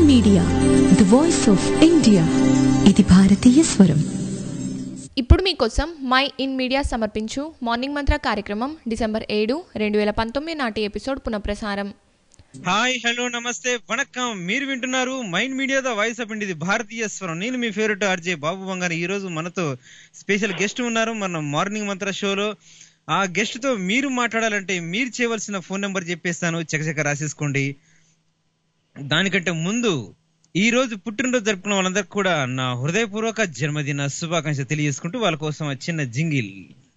Media, the voice of India. ఇది భారతీయ స్వరం. ఇప్పుడు మీకోసం మై ఇన్ మీడియా సమర్పించు మార్నింగ్ మంత్ర కార్యక్రమం డిసెంబర్ 7, 2019 నాటి ఎపిసోడ్ పునఃప్రసారం. హాయ్, హలో, నమస్తే, వణక్కం. మీరు వింటున్నారు mind media the voice of India, భారతీయ స్వరం. నేను మీ ఫేవరెట్ ఆర్జే బాబు బంగారు. ఈ రోజు మనతో స్పెషల్ గెస్ట్ ఉన్నారు మన మార్నింగ్ మంత్ర షోలో. ఆ గెస్ట్ తో మీరు మాట్లాడాలంటే మీరు చేయవలసిన ఫోన్ నెంబర్ చెప్పేస్తాను, చకచక రాసేసుకోండి. దానికంటే ముందు ఈ రోజు పుట్టినరోజు జరుపుకున్న వాళ్ళందరికీ కూడా నా హృదయపూర్వక జన్మదిన శుభాకాంక్షలు తెలియజేసుకుంటూ వాళ్ళ కోసం చిన్న జింగిల్.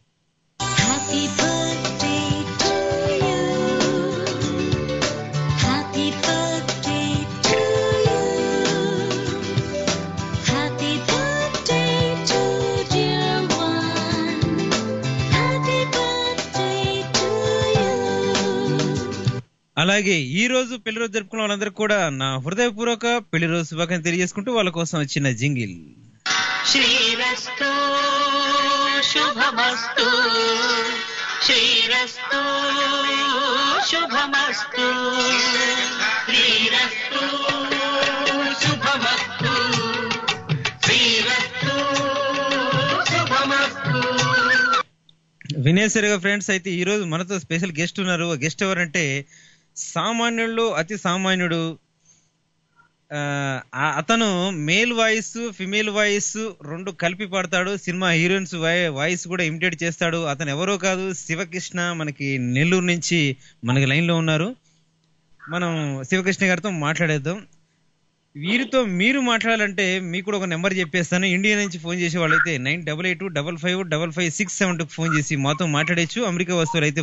అలాగే ఈ రోజు పెళ్లి రోజు జరుపుకున్న వాళ్ళందరూ కూడా నా హృదయపూర్వక పెళ్లి రోజు శుభాకాంక్షలు తెలియజేసుకుంటూ వాళ్ళ కోసం చిన్న జింగిల్. శ్రీరస్తు శుభమస్తు, శ్రీరస్తు శుభమస్తు, శ్రీరస్తు శుభమస్తు, శ్రీరస్తు శుభమస్తు. వినేశ్వరిగా ఫ్రెండ్స్, అయితే ఈ రోజు మనతో స్పెషల్ గెస్ట్ ఉన్నారు. గెస్ట్ ఎవరంటే సామాన్యుల్లో అతి సామాన్యుడు. అతను మేల్ వాయిస్, ఫిమేల్ వాయిస్ రెండు కలిపి పాడతాడు. సినిమా హీరోయిన్స్ వాయిస్ కూడా ఇమిటేట్ చేస్తాడు. అతను ఎవరో కాదు, శివకృష్ణ. మనకి నెల్లూరు నుంచి మనకి లైన్ లో ఉన్నారు. మనం శివకృష్ణ గారితో మాట్లాడేద్దాం. వీరితో మీరు మాట్లాడాలంటే మీకు కూడా ఒక నెంబర్ చెప్పేస్తాను. ఇండియా నుంచి ఫోన్ చేసే వాళ్ళైతే 9825555672 ఫోన్ చేసి మాతో మాట్లాడేచ్చు. అమెరికా వస్తువులు అయితే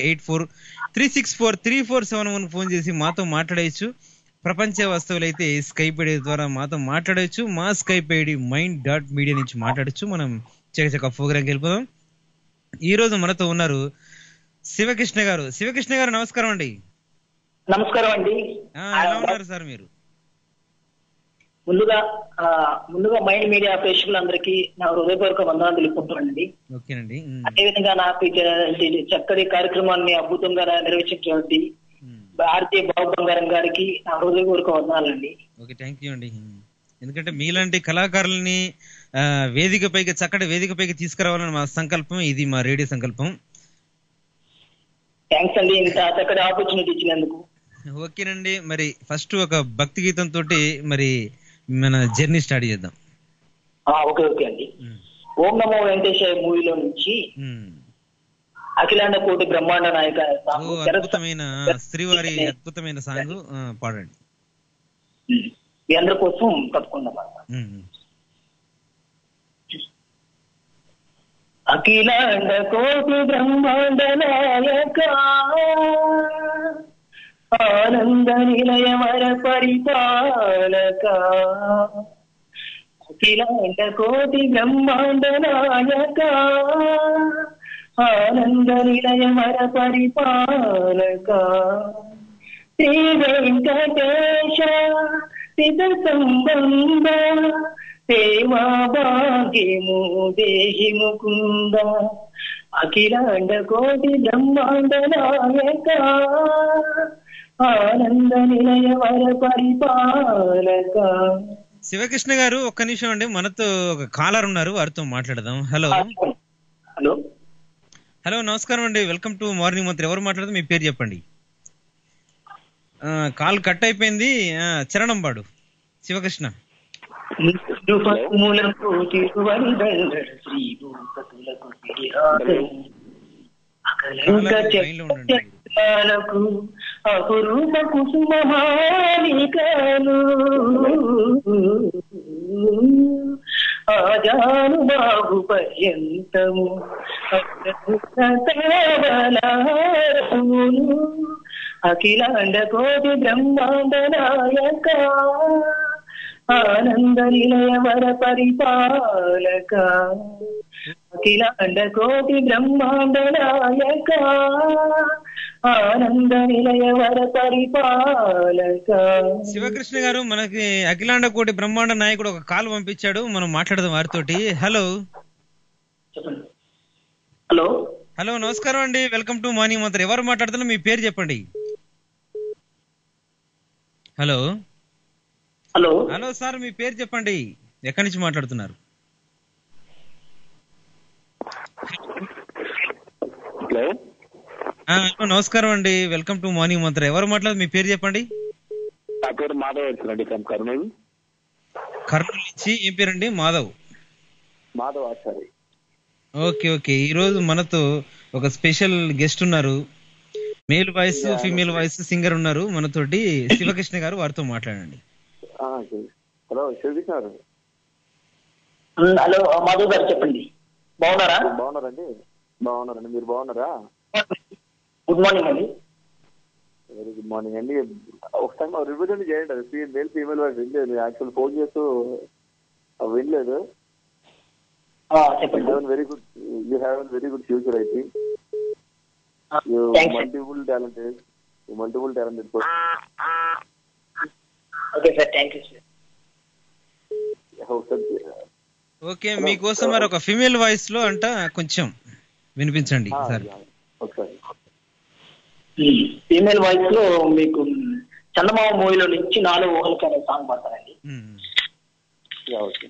1484364347 ఫోన్ చేసి మాతో మాట్లాడేచ్చు. ప్రపంచ వస్తువులు అయితే స్కైప్ ఐడి ద్వారా మాతో మాట్లాడచ్చు. మా స్కైప్ ఐడి mind.media నుంచి మాట్లాడచ్చు. మనం చకచక ప్రోగ్రాంకి వెళ్ళిపోదాం. ఈ రోజు మనతో ఉన్నారు శివకృష్ణ గారు. శివకృష్ణ గారు నమస్కారం అండి. నమస్కారం అండి. ఎలా ఉన్నారు సార్ మీరు? ముందుగా మైండ్ మీడియా ప్రేక్షకులందరికీ నా హృదయపూర్వక వందనాలు తెలుపుకుంటానండి. ఓకేనండి. అదేవిధంగా నాకు చక్కటి కార్యక్రమాన్ని అద్భుతంగా నిర్వహించినటువంటి ఆర్జే బాబు బంగారం గారికి నా హృదయపూర్వక వందనాలండి. ఓకే, థ్యాంక్ యూ అండి. ఎందుకంటే మీలాంటి కళాకారుల్ని చక్కటి వేదిక పైకి తీసుకురావాలని మా సంకల్పం. ఇది మా రేడియో సంకల్పం. థ్యాంక్స్ అండి, ఇంత చక్కటి ఆపర్చునిటీ ఇచ్చినందుకు. ఓకేనండి, మరి ఫస్ట్ ఒక భక్తి గీతం తోటి మరి మన జర్నీ స్టార్ట్ చేద్దాం. ఓకే అండి. ఓం నమో వెంకటేశ్వర మూవీలో నుంచి అఖిలాండ కోటి బ్రహ్మాండ నాయక అద్భుతమైన శ్రీవారి అద్భుతమైన సాంగ్ పాడండి. మీ అందరి కోసం తప్పకుండా. అఖిలాండ కోటి బ్రహ్మాండ నాయక ఆనంద నిలయమర పరిపాలక, అఖిలాండ కోటి బ్రహ్మాండ నాయక ఆనంద నిలయమర పరిపాలక, శ్రీ వెంకటేశ సిద్ధ సంబంధ సేవా భాగ్యము దేహి ముకుంద, అఖిలాండ కోటి బ్రహ్మాండ నాయక ఆనంద నిలయవర పరిపాలక. శివకృష్ణ గారు ఒక్క నిమిషం అండి, మనతో ఒక కాలర్ ఉన్నారు, వారితో మాట్లాడదాం. హలో హలో హలో నమస్కారం అండి, వెల్కమ్ టు మార్నింగ్ మంత్రి. ఎవరు మాట్లాడదు, మీ పేరు చెప్పండి. కాల్ కట్ అయిపోయింది. చరణం పాడు శివకృష్ణ. అపురూప కుసుమహానికలు ఆజాను బాబు పర్యంతము అఖిలాండ కోటి బ్రహ్మాండ నాయక ఆనంద నిలయవర పరిపాలక, అఖిలాండ కోటి బ్రహ్మాండ నాయక ఆనంద నిలయవర పరిపాలక. శివకృష్ణ గారు, మనకి అఖిలాండ కోటి బ్రహ్మాండ నాయకుడు ఒక కాల్ పంపించాడు, మనం మాట్లాడదాం వారితోటి. హలో చెప్పండి. హలో హలో నమస్కారం అండి, వెల్కమ్ టు మార్నింగ్ మంత్రి. ఎవరు మాట్లాడుతున్నా, మీ పేరు చెప్పండి. హలో హలో హలో సార్, మీ పేరు చెప్పండి, ఎక్కడి నుంచి మాట్లాడుతున్నారు? హలో హలో, నమస్కారం అండి, వెల్కమ్ టు మార్నింగ్ మంత్ర. ఎవరు మాట్లాడు, మీ పేరు చెప్పండి. నా పేరు మాధవ్ వచ్చినండి ఫ్రమ్ కర్నూలు. కర్నూలు నుంచి. ఏం పేరండి? మాధవ్. మాధవ్ ఆచారి. ఓకే ఓకే, ఈ రోజు మనతో ఒక స్పెషల్ గెస్ట్ ఉన్నారు. Male voice female voice singer ఉన్నారు మనతోటి, శివకృష్ణ గారు. వారితో మాట్లాడండి. హలో శివకృష్ణ గారు. హలో మాధవ్ గారు చెప్పండి. బాగున్నారా? బాగున్నారండి. మీరు బాగున్నారా? గుడ్ మార్నింగ్ అండి. వెరీ గుడ్ మార్నింగ్ అండి. ఒకసారి రివిజన్ చేయండి. అది మేల్ ఫీమేల్ వాయిస్ వినలేదు. యాక్చువల్ ఫోన్ చేస్తూ వినలేదు. చెప్పండి. Very good, you have very good future. I think multiple talented okay sir, thank you sir. Okay, మీకోసం మరి ఒక ఫీమేల్ వాయిస్ లో అంట కొంచెం వినిపించండి సార్. ఒకసారి ఫీమేల్ వాయిస్ లో మీకు చందమామ మూవీలో నుంచి 4 ఊహలకి అనే సాంగ్ పాడతానండి. ఓకే.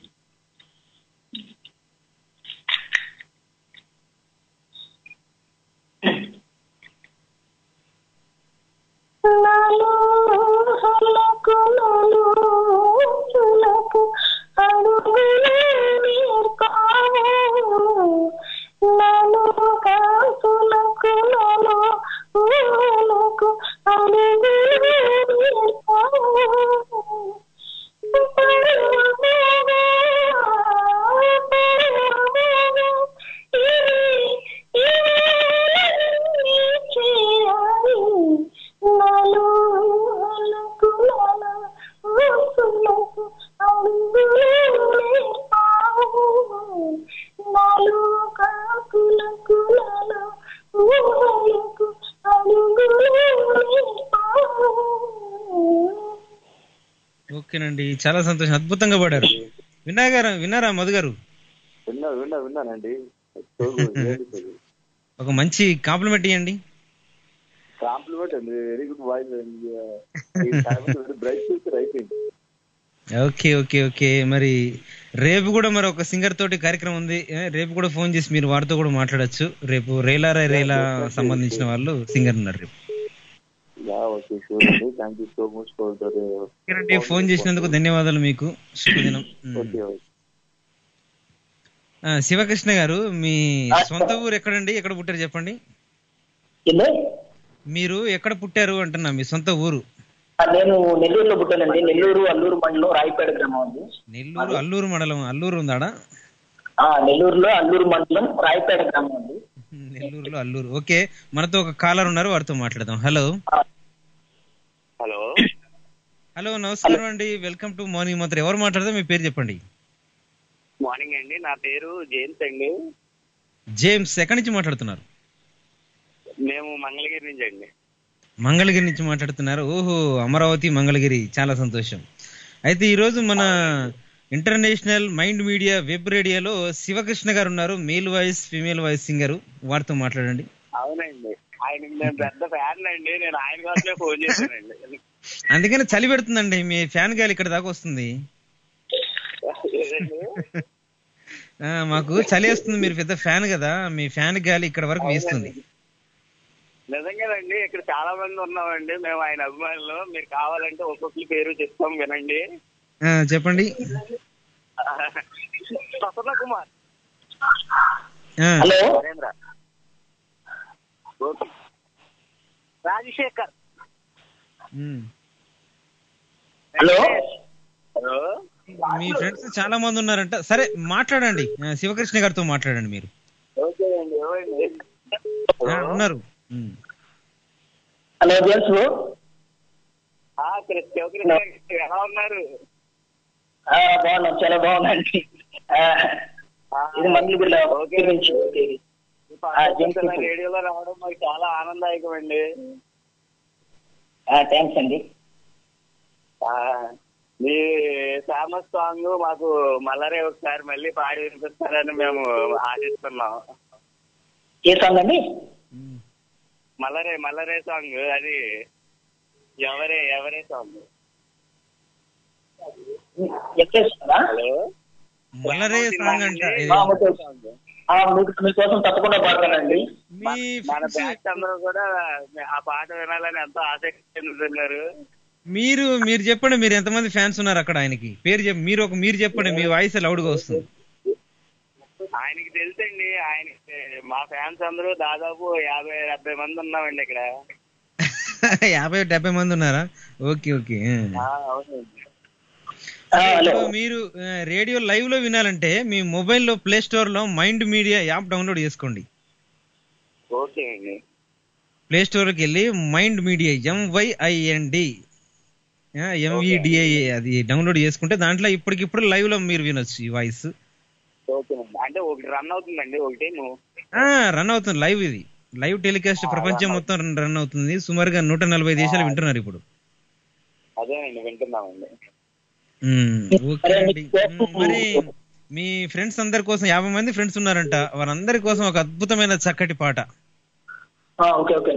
ఓకేనండి, చాలా సంతోషం, అద్భుతంగా పాడారు. విన్నారా మధు గారు? విన్నానండి. ఒక మంచి కాంప్లిమెంట్ ఇవ్వండి. కాంప్లిమెంట్ అండి. వెరీ గుడ్ వాయిస్ అండి. బ్రైట్ ఫ్యూచర్ అయిపోయింది. ఓకే ఓకే ఓకే, మరి రేపు కూడా మరి ఒక సింగర్ తోటి కార్యక్రమం ఉంది. రేపు కూడా ఫోన్ చేసి మీరు వారితో కూడా మాట్లాడచ్చు. రేపు రేలా సంబంధించిన వాళ్ళు సింగర్ ఉన్నారు రేపు. ఫోన్ చేసినందుకు ధన్యవాదాలు మీకు. శుభదినం. శివకృష్ణ గారు, మీ సొంత ఊరు ఎక్కడండి? ఎక్కడ పుట్టారు చెప్పండి. మీరు ఎక్కడ పుట్టారు అంటున్నా, మీ సొంత ఊరు? నేను నెల్లూరులో పుట్టానండి. నెల్లూరు అల్లూరు మండలం రాయపేట గ్రామం అండి. నెల్లూరు అల్లూరు మండలం. అల్లూరు ఉందాడా? నెల్లూరులో అల్లూరు మండలం రాయపేట గ్రామం అండి. నెల్లూరులో అల్లూరు. ఓకే, మనతో ఒక కాలర్ ఉన్నారు, వారితో మాట్లాడదాం. హలో హలో, నమస్కారం అండి, వెల్కమ్ టు మార్నింగ్ మంత్ర. ఎవరు మాట్లాడదాం? మీ పేరు చెప్పండి. మార్నింగ్ అండి, నా పేరు జేమ్స్ అండి. జేమ్స్, ఎక్కడి నుంచి మాట్లాడుతున్నారు? మేము మంగళగిరి నుంచి అండి. మంగళగిరి నుంచి మాట్లాడుతున్నారు. ఓహో, అమరావతి మంగళగిరి, చాలా సంతోషం. అయితే ఈ రోజు మన ఇంటర్నేషనల్ మైండ్ మీడియా వెబ్ రేడియోలో శివకృష్ణ గారు ఉన్నారు, male voice female voice singer. వారితో మాట్లాడండి. అవునండి, ఆయనకి నేను పెద్ద ఫ్యాన్ అండి. నేను ఆయన కోసమే ఫోన్ చేశానండి. అందుకని చలి పెడుతుందండి, మీ ఫ్యాన్ గాలి ఇక్కడ దాకా వస్తుంది. మాకు చలి వస్తుంది, మీరు పెద్ద ఫ్యాన్ కదా, మీ ఫ్యాన్ గాలి ఇక్కడ వరకు వేస్తుంది. నిజంగానండి, ఇక్కడ చాలా మంది ఉన్నామండి మేము ఆయన అభిమానులు. మీరు కావాలంటే ఒక్కొక్కరి పేరు చెప్తాం, వినండి. చెప్పండి. Prasanna Kumar, hello Narendra, Rajasekhar, hello hello. మీ ఫ్రెండ్స్ చాలా మంది ఉన్నారంట. సరే మాట్లాడండి, శివకృష్ణ గారితో మాట్లాడండి మీరు. ఓకే అండి, ఉన్నారు. హలో జేమ్స్, ఎలా ఉన్నారు? బాగున్నాం, చాలా బాగుందండి. ఇది మంగళగిరిలో రేడియోలో రావడం మాకు చాలా ఆనందదాయకం అండి. థ్యాంక్స్ అండి. మీ ఫేమస్ సాంగ్ మాకు మల్లరే ఒకసారి మళ్ళీ పాడి వినిపిస్తారని మేము ఆశిస్తున్నాం. ఏ సాంగ్ అండి? మల్లరే సాంగ్, అది ఎవరే సాంగ్. హలో, మల్లరే సాంగ్ అంట ఇది. మీకోసం తప్పకుండా పాడతానండి. మీ మన friends- బ్యాచ్ అందరూ కూడా ఆ పాట వినాలని ఎంతో ఆసక్తి చెందుతున్నారు. మీరు చెప్పండి, మీరు ఎంతమంది ఫ్యాన్స్ ఉన్నారు అక్కడ ఆయనకి? పేరు మీరు చెప్పండి, మీ వాయిస్ లౌడ్ గా వస్తుంది. ఆయనకి తెలుసండి, ఆయనకి మా ఫ్యాన్స్ అందరూ దాదాపు 50-70 మంది ఉన్నామండి ఇక్కడ. 50-70 మంది ఉన్నారా? Okay okay. అవునండి. ఇప్పుడు మీరు రేడియో లైవ్ లో వినాలంటే మీ మొబైల్లో ప్లే స్టోర్ లో మైండ్ మీడియా యాప్ డౌన్లోడ్ చేసుకోండి. ఓకే అండి. ప్లే స్టోర్ కి వెళ్ళి మైండ్ మీడియా MYIND MVDA అది డౌన్లోడ్ చేసుకుంటే దాంట్లో ఇప్పటికిప్పుడు లైవ్ లో మీరు వినొచ్చు ఈ వాయిస్. ఓకే అండి. అంటే ఒకటి రన్ అవుతుందండి, ఒకటి రన్ అవుతుంది లైవ్. ఇది లైవ్ టెలికాస్ట్ ప్రపంచం మొత్తం రన్ అవుతుంది. సుమారుగా 140 దేశాలు వింటున్నారు ఇప్పుడు. అదేనండి, వింటున్నామండి. ఓకే అండి. మరి మీ ఫ్రెండ్స్ అందరి కోసం 50 మంది ఫ్రెండ్స్ ఉన్నారంట, వారందరి కోసం ఒక అద్భుతమైన చక్కటి పాట. Okay okay.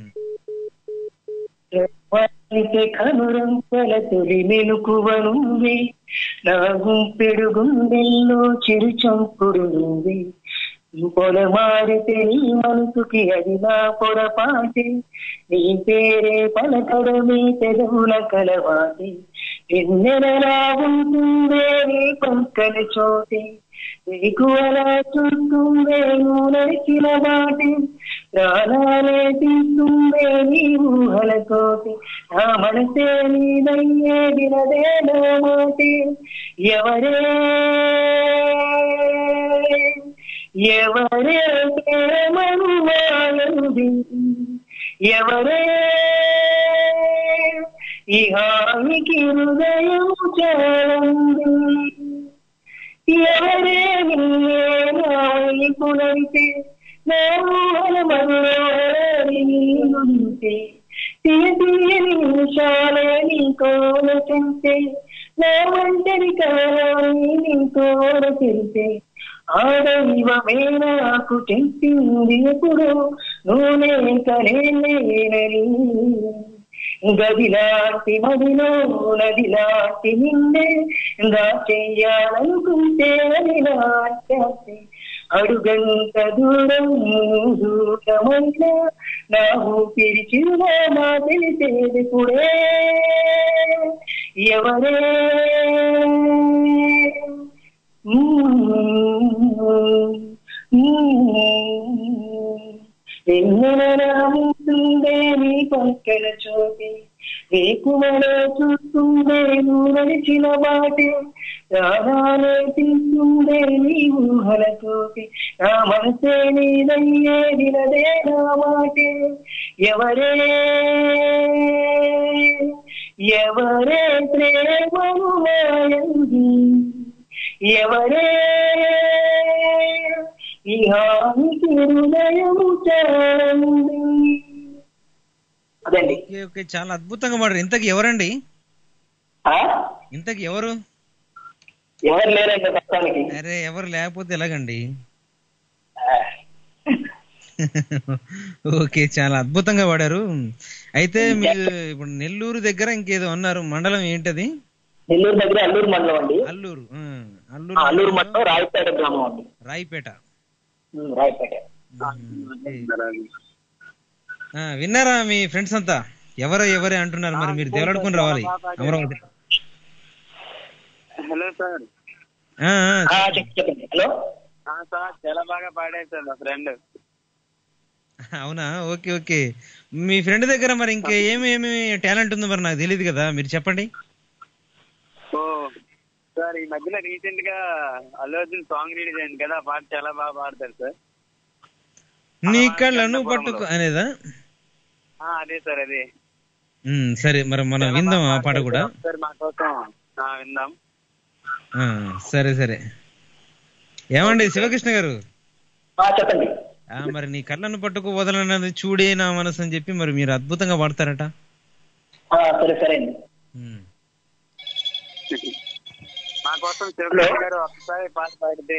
కనురంపల తొలి మెలుకువ నువ్వే, నా గుంపెడు గుండెల్లో చిరు చంపుడు నువ్వే, పొలమారితే నీ మనసుకి అది నా పొరపాటే, నీ పేరే పలకడమే పెదవుల కలవాటే, ఎన్నెలలా ఉంటుందే నీ పక్కన చోటే, నీకు అలా చూస్తుందే నువ్వు నడిచిన బాటే, ప్రాణాలే తీస్తుందే నీ ఊహలతోటి, నా మనసే నీదయ్యే వినదే నా మాటే, ఎవరే ప్రేమను మాయంది, ఎవరే ఈ హాయికి హృదయము చాలంది, ఎవరే నీవై పునరితే నా ఊహల మరుంటే, తీయని నిమిషాలే నీ కోల చెంతే, నా ఒంటరి కాలాన్ని నీ కోర తెలితే, ఆదైవమే నాకు చెప్పింది ఎప్పుడు నూనె కనేనని, గదిలాంటి మదిలో నదిలాంటి నిన్నే చెయ్యాలనుకుంటే అది నాట్యాన్ని, అడుగంత దూరం దూరమైన నా ఊపిరి చిరునామా తెలిసేది పుడే, ఎవరే ఉంటుందే నీ పక్కన చోటి, వేకువలో చూస్తుందే నువ్వు నడిచిన బాటే, ప్రాణాలే తీస్తుందే నీ ఊహలతోటి, నా మనసే నీదయ్యే వినదే నా మాటే, ఎవరే ప్రేమను మాయంది, ఎవరే ఈ హానికి హృదయము చాలంది. అదండి. ఓకే, చాలా అద్భుతంగా పాడారు. ఇంతకి ఎవరండి? ఇంతకి ఎవరు లేరండి ప్రస్తుతానికి. అరే, ఎవరు లేకపోతే ఎలాగండి? ఓకే, చాలా అద్భుతంగా పాడారు. అయితే మీరు ఇప్పుడు నెల్లూరు దగ్గర ఇంకేదో అన్నారు, మండలం ఏంటది? నెల్లూరు దగ్గర అల్లూరు మండలం అండి. అల్లూరు మండలం, రాయపేట గ్రామం అండి. రాయపేట. విన్నారా మీ ఫ్రెండ్స్ అంతా? ఎవరే అంటున్నారు, మరి మీరు దేవులాడుకుని రావాలి అమరావతి. Hello sir. చెప్పండి. హలో సార్, చాలా బాగా పాడారు సార్ మా ఫ్రెండ్. అవునా? Okay okay. మీ ఫ్రెండ్ దగ్గర మరి ఇంకా ఏమి టాలెంట్ ఉందో మరి నాకు తెలియదు కదా, మీరు చెప్పండి. ఓ సార్, ఈ మధ్యన రీసెంట్ గా అల్లు అర్జున్ సాంగ్ రిలీజ్ అయింది కదా, ఆ పాట చాలా బాగా పాడతారు సార్. నీ కళ్ళను పట్టుకు అనేదా? అదే సార్, అదే. సరే, మరి మనం విందాం ఆ పాట కూడా. సార్ మా కోసం విందాం. సరే. ఏమండి శివకృష్ణ గారు, చెప్పండి. మరి నీ కళ్ళను పట్టుకు వదలన్నది చూడే నా మనసు అని చెప్పి మరి మీరు అద్భుతంగా పాడతారట. సరే అండి. మా కోసం శివకృష్ణ గారు ఒకసారి పాట పాడితే.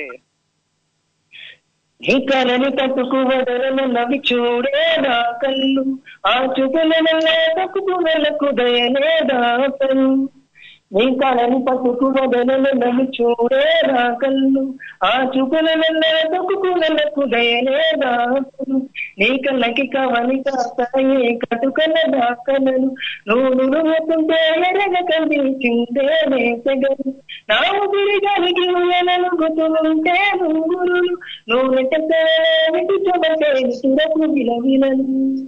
నీ కళని పట్టుకు వదలన్నవి చూడే నా కళ్ళు, ఆ చుగలను తక్కువలకు దయలేదా అసలు, నీ కళని పసుపు వదలను చూడే నా కళ్ళు ఆ చూపుల తొక్కులకు దయలేదా నీ కళ్ళకి కవని కాస్తాయి కటుకల నా కళలు నువ్వుతుంటే ఎరగ కనిపించిందే నేసగలు నా ఊపిరి కలిగి ఉయ్యాలను గుర్తుంటే నువ్వులు నువ్వు చూడకు విలవిలలు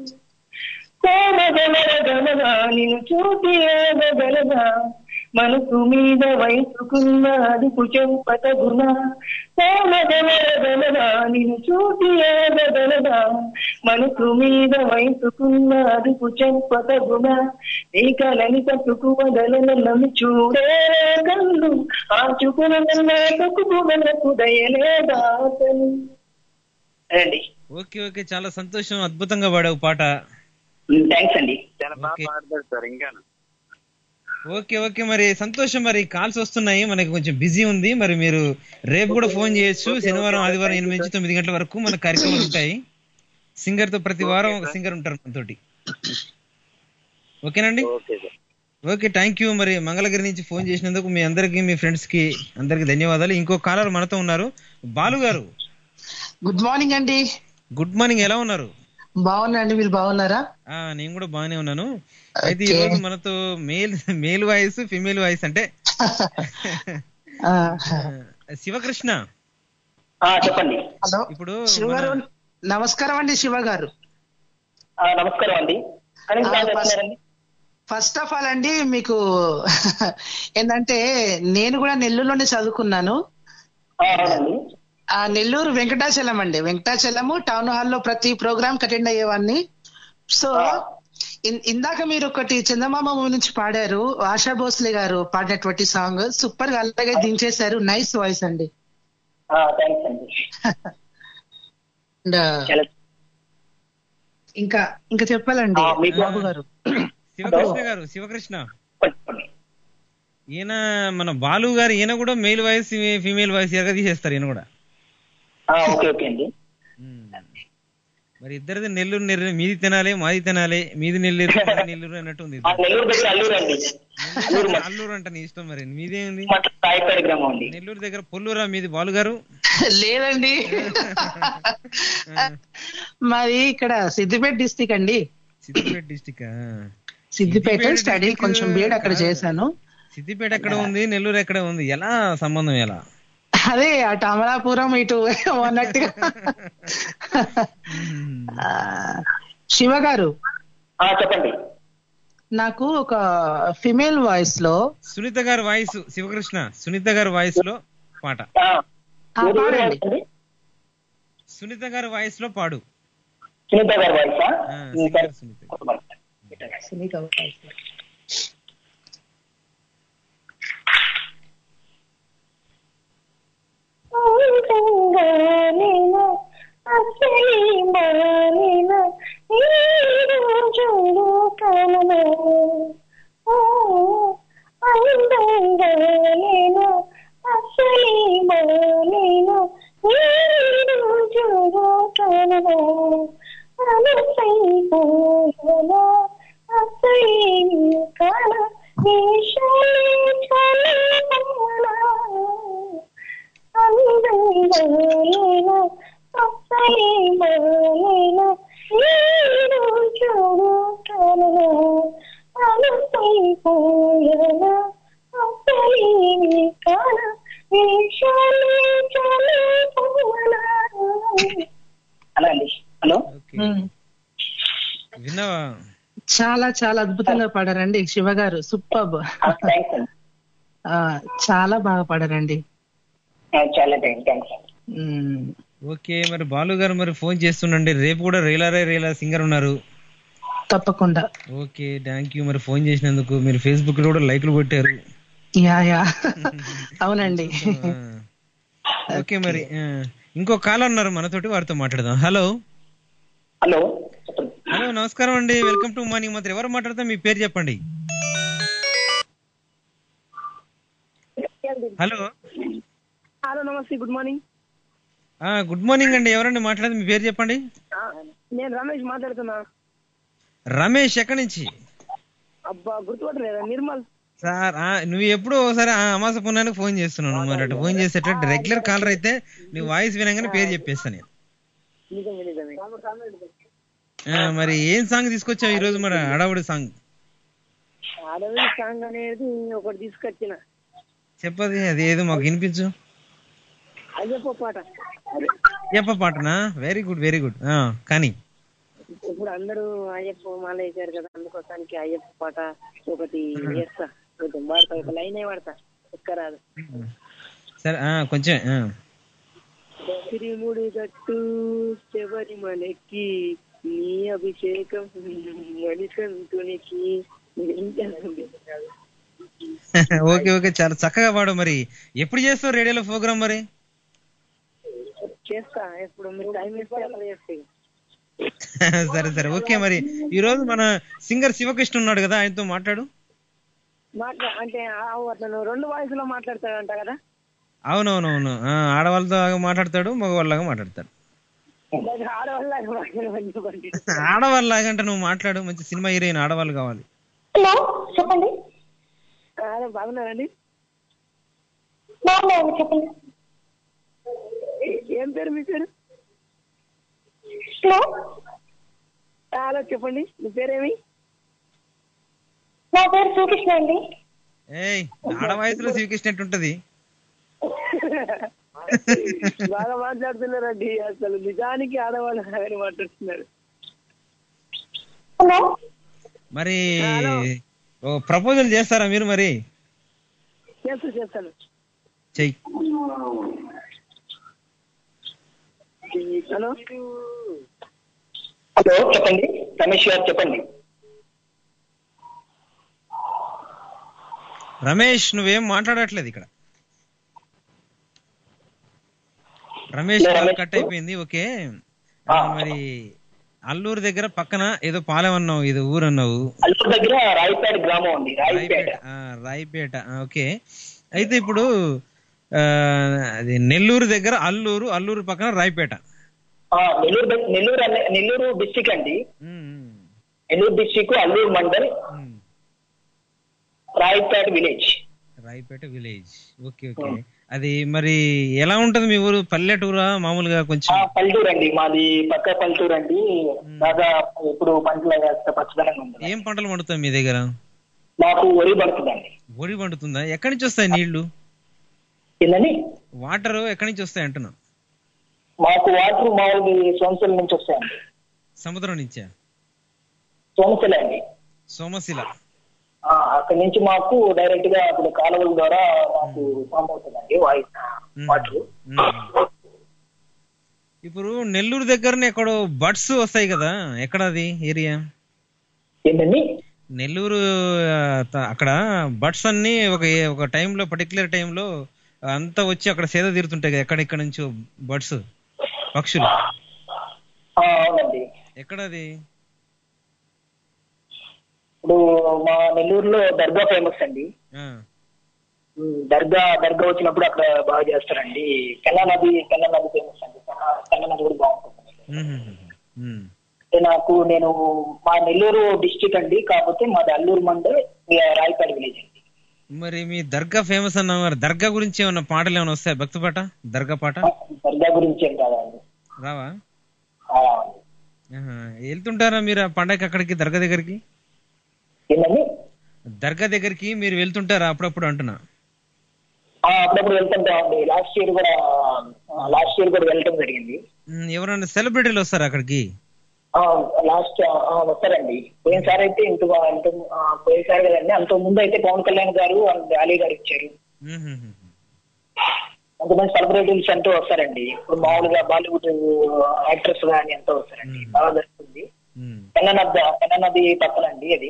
కోమగలగా నిన్ను చూసి ఏదగలగా మనసు మీద వయసుకున్న అదుపు చెంపతగుణ కోమగలగా నిన్ను చూసి ఏదగలగా మనసు మీద వయసుకున్న అదుపు చెంపతగుణ నీ కలని పట్టుకు వదలను చూడే కళ్ళు ఆ చూపుల తొక్కుకు దయలేదా అండి. ఓకే ఓకే, చాలా సంతోషం, అద్భుతంగా పాడావు పాట. థ్యాంక్స్ అండి. చాలా బాగా పాడతారు సార్. ఇంకా ఓకే ఓకే, మరి సంతోషం. మరి కాల్స్ వస్తున్నాయి, మనకి కొంచెం బిజీ ఉంది. మరి మీరు రేపు కూడా ఫోన్ చేయొచ్చు. శనివారం ఆదివారం 8 నుంచి 9 గంటల వరకు మన కార్యక్రమాలు ఉంటాయి. సింగర్ తో ప్రతి వారం ఒక సింగర్ ఉంటారు మనతోటి. ఓకేనండి? Okay, thank you. మరి మంగళగిరి నుంచి ఫోన్ చేసినందుకు మీ అందరికి, మీ ఫ్రెండ్స్ కి అందరికి ధన్యవాదాలు. ఇంకో కాలర్ మనతో ఉన్నారు, బాలు గారు. గుడ్ మార్నింగ్ అండి. గుడ్ మార్నింగ్, ఎలా ఉన్నారు? బాగున్నా అండి, మీరు బాగున్నారా? నేను కూడా బాగానే ఉన్నాను. అయితే ఈ రోజు మనతో మేల్ వాయిస్, ఫిమేల్ వాయిస్ అంటే శివకృష్ణ. చెప్పండి. హలో, ఇప్పుడు శివ గారు నమస్కారం అండి. శివ గారు నమస్కారం అండి. ఫస్ట్ ఆఫ్ ఆల్ అండి, మీకు ఏంటంటే నేను కూడా నెల్లూరులోనే చదువుకున్నాను. ఆ నెల్లూరు వెంకటాచలం అండి. వెంకటాచలము టౌన్ హాల్లో ప్రతి ప్రోగ్రామ్ అటెండ్ అయ్యేవాడిని. సో ఇందాక మీరు ఒకటి చందమామ మూవీ నుంచి పాడారు, ఆశా భోస్లే గారు పాడినటువంటి సాంగ్ సూపర్ గా అలాగే దించేశారు. నైస్ వాయిస్ అండి. ఇంకా ఇంకా చెప్పాలండి బాబు గారు. శివకృష్ణ ఈయన మన బాలు గారు, ఈయన కూడా మెయిల్ వాయిస్ ఫీమేల్ వాయిస్ ఎరగా తీసేస్తారు. ఈయన కూడా మరి ఇద్దరిది నెల్లూరు మీది తినాలి, మాది తినాలి, మీది నెల్లూరు నెల్లూరు అన్నట్టు ఉంది. అల్లూరు అంట నీ ఇష్టం. మరి మీదేంది? నెల్లూరు దగ్గర పొల్లూరా మీది బాలు గారు? లేదండి, మాది ఇక్కడ సిద్దిపేట డిస్టిక్ అండి. సిద్దిపేట డిస్టిక్? సిద్దిపేట స్టడీ కొంచెం బీఎడ్ అక్కడ చేశాను. సిద్దిపేట ఎక్కడ ఉంది, నెల్లూరు ఎక్కడ ఉంది, ఎలా సంబంధం ఎలా? అదే అటు అమలాపురం ఇటు అన్నట్టుగా. శివ గారు చెప్పండి. నాకు ఒక ఫిమేల్ వాయిస్ లో సునీత గారి వాయిస్, శివకృష్ణ సునీత గారి వాయిస్ లో పాట పాడండి. సునీత గారి వాయిస్ లో పాడు. సునీత గారి వాయిస్ సునీత వాయిస్ లో చాలా చాలా అద్భుతంగా పాడారండి శివ గారు. సూపర్, చాలా బాగా పాడారండి. ఓకే, మరి బాలు గారు మరి ఫోన్ చేస్తుండండి. రేపు కూడా రేలా సింగర్ ఉన్నారు. తప్పకుండా. ఓకే, థ్యాంక్ యూ మరి ఫోన్ చేసినందుకు. మీరు ఫేస్బుక్ లో కూడా లైక్లు కొట్టారు. యా అవునండి. ఓకే, మరి ఇంకో కాల్ ఉన్నారు మనతోటి, వారితో మాట్లాడదాం. హలో హలో హలో, నమస్కారం అండి, వెల్కమ్ టు మార్నింగ్ మంత్రి. ఎవరు మాట్లాడతా, మీ పేరు చెప్పండి. హలో హలో, నమస్తే, గుడ్ మార్నింగ్. గుడ్ మార్నింగ్ అండి, ఎవరండి మాట్లాడేది, మీ పేరు చెప్పండి. నేను రమేష్ మాట్లాడుతున్నా. రమేష్ ఎక్కడి నుంచి? అబ్బా గుర్తుపట్టలేదా? నిర్మల్. సార్ నువ్వు ఎప్పుడు ఒకసారి అమాస పున్నానికి ఫోన్ చేస్తున్నావు, మరి అటు ఫోన్ చేసేటట్టు రెగ్యులర్ కాలర్ అయితే నీ వాయిస్ వినగానే పేరు చెప్పేస్తా నేను. మరి ఏం సాంగ్ తీసుకొచ్చావు ఈ రోజు? మరి అడవుడి సాంగ్ అనేది ఒకటి తీసుకొచ్చిన. చెప్పది, అది ఏదో మాకు వినిపించు. అయ్యప్ప పాట. అయ్యప్ప పాటనా? Very good very good. కానీ ఇప్పుడు అందరూ అయ్యప్ప మాల వేశారు కదా, అందుకోసానికి అయ్యప్ప పాట ఒకటి వేస్తా. వాడతా, ఒక లైన్ వాడతా, ఎక్కరాదు. సరే కొంచెం. తిరుముడి గట్టు శబరిమలకి నీ అభిషేకం మణికంతునికి. ఓకే ఓకే, చాలా చక్కగా పాడు. మరి ఎప్పుడు చేస్తావు రేడియోలో ప్రోగ్రామ్? మరి చేస్తా, ఎప్పుడు మీరు టైం ఇస్తే అలా చేస్తాయి. సరే సరే ఓకే. మరి ఈ రోజు మన సింగర్ శివకృష్ణ ఉన్నాడు కదా, ఆయనతో మాట్లాడు. అంటే అతను 2 వాయిస్ లో మాట్లాడతాడంట కదా? అవునవునవును, ఆడవాళ్ళతో మాట్లాడతాడు, మగవాళ్ళగా మాట్లాడతాడు. ఆడవాళ్ళలాగా అంటే నువ్వు మాట్లాడు, మంచి సినిమా హీరోయిన్ ఆడవాళ్ళు కావాలి. హలో చెప్పండి. బాగున్నారండి? చెప్పండి. ఏం పేరు మీ పేరు? హలో చెప్పండి, మీ పేరేమి? నా పేరు శ్రీకృష్ణ అండి. ఏయ్, ఆడ వయసులో శ్రీకృష్ణ ఎట్టుంటది? బాగా మాట్లాడుతున్నారండి, అసలు నిజానికి ఆడవాళ్ళు అని మాట్లాడుతున్నారు. మరి ప్రపోజల్ చేస్తారా మీరు? మరి చేస్తాను. చెయ్యి. హలో హలో చెప్పండి, రమేష్ గారు చెప్పండి. రమేష్, నువ్వేం మాట్లాడట్లేదు ఇక్కడ. రమేష్ కట్ అయిపోయింది. ఓకే, మరి అల్లూరు దగ్గర పక్కన ఏదో పాలెం అన్నావు, ఏదో ఊరు అన్నావు. అల్లూరు దగ్గర రాయిపేట గ్రామం ఉంది. రాయిపేట. ఓకే, అయితే ఇప్పుడు అది నెల్లూరు దగ్గర అల్లూరు, అల్లూరు పక్కన రాయిపేట. నెల్లూరు డిస్టిక్ అండి. Nellore district, Alluru mandal, Raipeta village. Raipeta village. Okay okay. అది మరి ఎలా ఉంటది మీ ఊరు? పల్లెటూరా మామూలుగా? కొంచెం పల్లెటూరు అండి మాది, పక్క పల్లెటూరు అండి. బాగా ఇప్పుడు పంటలు పచ్చదనంగా ఉంది. ఏం పంటలు పండుతాయి మీ దగ్గర? మాకు వరి పండుతుందండి. వరి పండుతుందా? ఎక్కడి నుంచి వస్తాయి నీళ్లు? ఏంటండి? వాటర్ ఎక్కడి నుంచి వస్తాయి అంటున్నా? మాకు వాటర్ మామూలు సోమశిల నుంచి వస్తాయండి. సముద్రం నుంచా? సోమశిల అండి. సోమశిల. అక్కడి నుంచి మాకు డైరెక్ట్ గా అప్పుడు కాలువల ద్వారా మాకు పంప్ అవుతుందండి వాటర్. ఇప్పుడు నెల్లూరు దగ్గరనే ఎక్కడో బర్డ్స్ వస్తాయి కదా, ఎక్కడ అది ఏరియా? ఏంటండి? నెల్లూరు అక్కడ బర్డ్స్ అన్ని ఒక టైంలో, పర్టికులర్ టైంలో అంతా వచ్చి అక్కడ సేద తీరుతుంటాయి కదా, ఎక్కడెక్కడ నుంచో బర్డ్స్, పక్షులు. అవునండి. ఎక్కడ అది? ఇప్పుడు మా నెల్లూరులో దర్గా ఫేమస్ అండి. దర్గా వచ్చినప్పుడు అక్కడ బాగా చేస్తారండి. పెన్నా నది ఫేమస్ అండి. పెన్నా నది కూడా బాగుంటుంది. నేను మా నెల్లూరు డిస్టిక్ అండి, కాకపోతే మాది అల్లూరు మండల్, రాయిపేట విలేజ్ అండి. మరి మీ దర్గా ఫేమస్ అన్నా, మరి దర్గా గురించి ఏమన్నా పాటలు ఏమైనా వస్తాయి? భక్తి పాట, దర్గా పాట? దర్గా గురించి ఏం కాదండి. రావా? వెళ్తుంటారా మీరు ఆ పండగకి అక్కడికి, దర్గా దగ్గరికి? ఏంటండి? దర్గా దగ్గరికి మీరు వెళ్తుంటారా అప్పుడప్పుడు అంటున్నా? అప్పుడప్పుడు వెళ్తుంటామండి. లాస్ట్ ఇయర్ కూడా వెళ్ళటం జరిగింది. ఎవరైనా సెలబ్రిటీలు వస్తారా అక్కడికి? వస్తారండి. పోయినసారి అయితే పోయినసారి కదండి, అంత ముందు అయితే పవన్ కళ్యాణ్ గారు అండ్ అలీ గారు ఇచ్చారు. కొంతమంది సెలబ్రిటీస్ అంటూ వస్తారండి. ఇప్పుడు మామూలుగా బాలీవుడ్ యాక్టర్స్ కానీ అంతా వస్తారండి. బాగా జరుగుతుంది. పెన్నా నది పక్కనండి అది.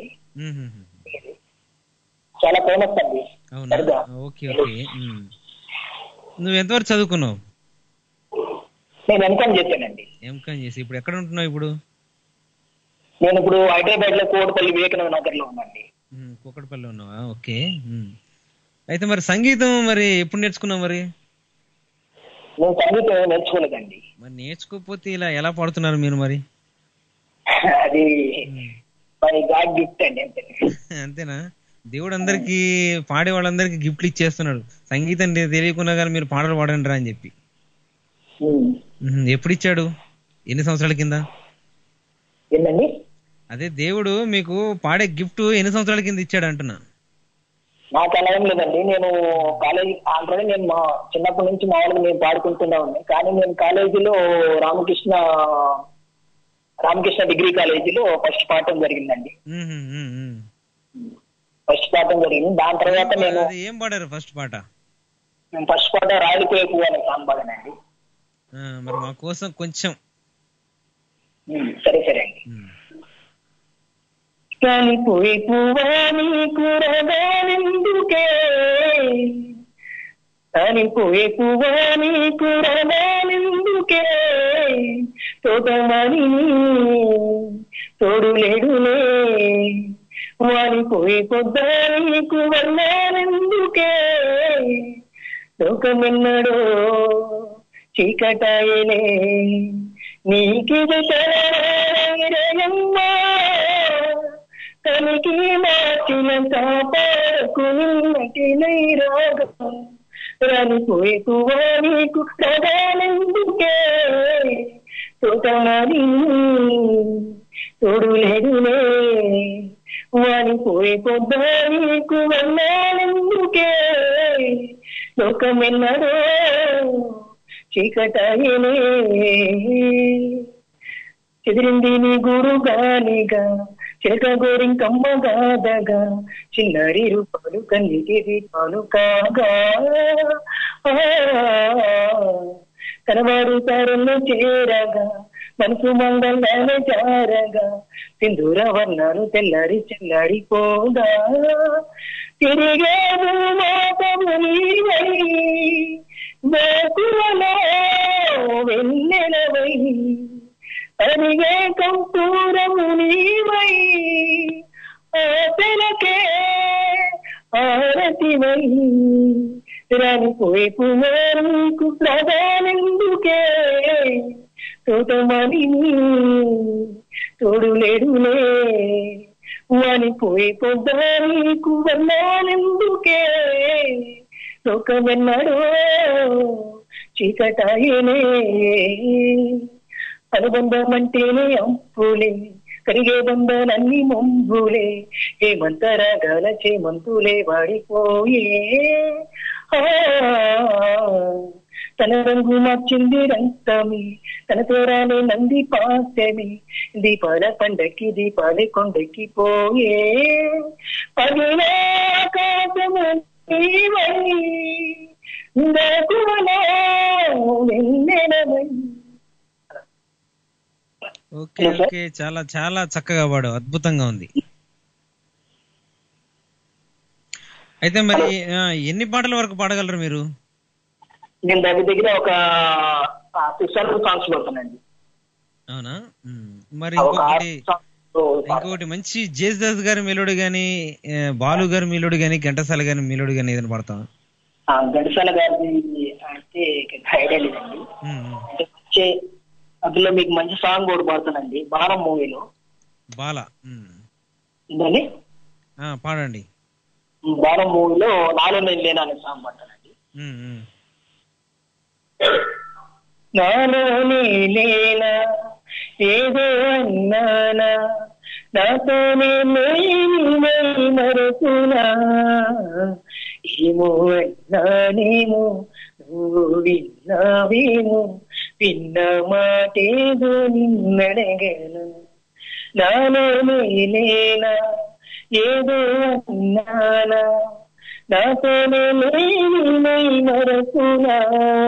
చాలా ఫేమస్ అండి. Okay okay. నువ్వు ఎంతవరకు చదువుకున్నావు? నేను ఎంకామ్ చేశానండి. ఎంకామ్ చేసి ఇప్పుడు ఎక్కడ ఉంటున్నావు ఇప్పుడు? నేను ఇప్పుడు హైదరాబాద్ లో కోటపల్లి వివేకానంద నగర్ లో ఉన్నాండి. కోకటపల్లి ఉన్నావా? ఓకే. అయితే మరి సంగీతం మరి ఎప్పుడు నేర్చుకున్నావు? మరి నేను సంగీతం నేర్చుకోలేదండి. మరి నేర్చుకోకపోతే ఇలా ఎలా పాడుతున్నారు మీరు? మరి అది గాడ్ గిఫ్ట్ అండి. అంతేనా? దేవుడు అందరికి పాడే వాళ్ళందరికి గిఫ్ట్లు ఇచ్చేస్తున్నాడు. సంగీతం తెలియకున్నా కానీ మీరు పాటలు పాడండి రా అని చెప్పి. ఎప్పుడు ఇచ్చాడు? ఎన్ని సంవత్సరాల కింద? ఏంటండి? అదే దేవుడు మీకు పాడే గిఫ్ట్ ఎన్ని సంవత్సరాల కింద ఇచ్చాడు అంటున్నా. నాకు అలా ఏం లేదండి. నేను కాలేజీ ఆల్రెడీ నేను మా చిన్నప్పటి నుంచి మామూలుగా నేను పాడుకుంటున్నా ఉన్నాయి. కానీ నేను కాలేజీలో రామకృష్ణ డిగ్రీ కాలేజీలో ఫస్ట్ పాడటం జరిగిందండి. ఫస్ట్ పాడటం జరిగింది. దాని తర్వాత నేను ఏం పాడారు ఫస్ట్ పాట? ఫస్ట్ పాట రాయలిపోయే పువ్వు అనే సాంగ్ పాడానండి. మరి మా కోసం కొంచెం. సరే సరే అండి. రాలిపోయే పువ్వా నీకు రగాలెందుకే, రాలిపోయే పువ్వా నీకు రగాలెందుకే, తోటమని తోడులేడులే, వాలిపోయే పొద్దా నీకు వల్లాలెందుకే, లోకమెన్నడో చీకటాయలే, నీకిది తలమ్మా తనకి మార్చిన కాపాడకు నిన్నటినై రాగం, రాలిపోయే పువ్వా నీకు రగాలెందుకే, తోటమని తోడులేడులే, వాలిపోయే పొద్దా నీకు వల్లాలెందుకే, లోకమెన్నడో చీకటాయలే, చెదిరింది నీ గురు గాలిగా చిలక గోరింకమ్మ గాదగా, చిన్నారి రూపాలు కన్నికి దీపాలు కాగా, కనవాడు తారల్లో చేరగా మనసు మంగళాన్ని జారగా, సింధూర వర్ణాలు తెల్లారి చెల్లాడిపోగా, తిరిగే వెన్నెలవై అరిగే కంపూరము నీవై, ఆశలకే ఆరతివై, రాలిపోయే పువ్వా నీకు రగాలెందుకే, తోటమని తోడులేడులే, వాలిపోయే పొద్దా నీకు వల్లాలెందుకే, లోకమెన్నడో చీకటాయలే, అనుబంధమంటేనే అంపులే, కరిగే బంధాలన్నీ మొంబులే, హేమంతరాగాల చేమంతులే వాడిపోయే, తన రంగు మార్చింది రంగమి, తన తోరాలే నంది పాసమి, దీపాల పండక్కి దీపాలే కొండకి పోయే, పగిలే ఆకాశము నీవై, వెన్నెలవై. ఓకే ఓకే, చాలా చాలా చక్కగా పాడు, అద్భుతంగా ఉంది. అయితే మరి ఎన్ని పాటల వరకు పాడగలరు మీరు? నేను దగ్గర ఒక 600 సాంగ్స్ పడుతున్నాండి. అవునా? మరి ఇంకొకటి మంచి జేసుదాస్ గారి మెలోడీ గాని, బాలు గారి మెలోడీ గాని, ఘంటసాల గారి మెలోడీ గాని ఏదైనా పడతావా? ఘంటసాల గారిది అంటే ఐడియా లేదండి. అందులో మీకు మంచి సాంగ్ కూడా పాడుతానండి, బాలం మూవీలో. బాల ఏంటండి? పాడండి. బాలం మూవీలో నాలో నేను లేనా అనే సాంగ్ పాడతానండి. నాలో లేనా ఏదో అన్నానా, నాతోనే మరచునా, ఏమో అన్నానేమో నువ్వు విన్నావేమో, విన్న మాటేదో నిన్నడగను, నాలో లేనా ఏదో అన్నానా, నాతోనే మరచునా,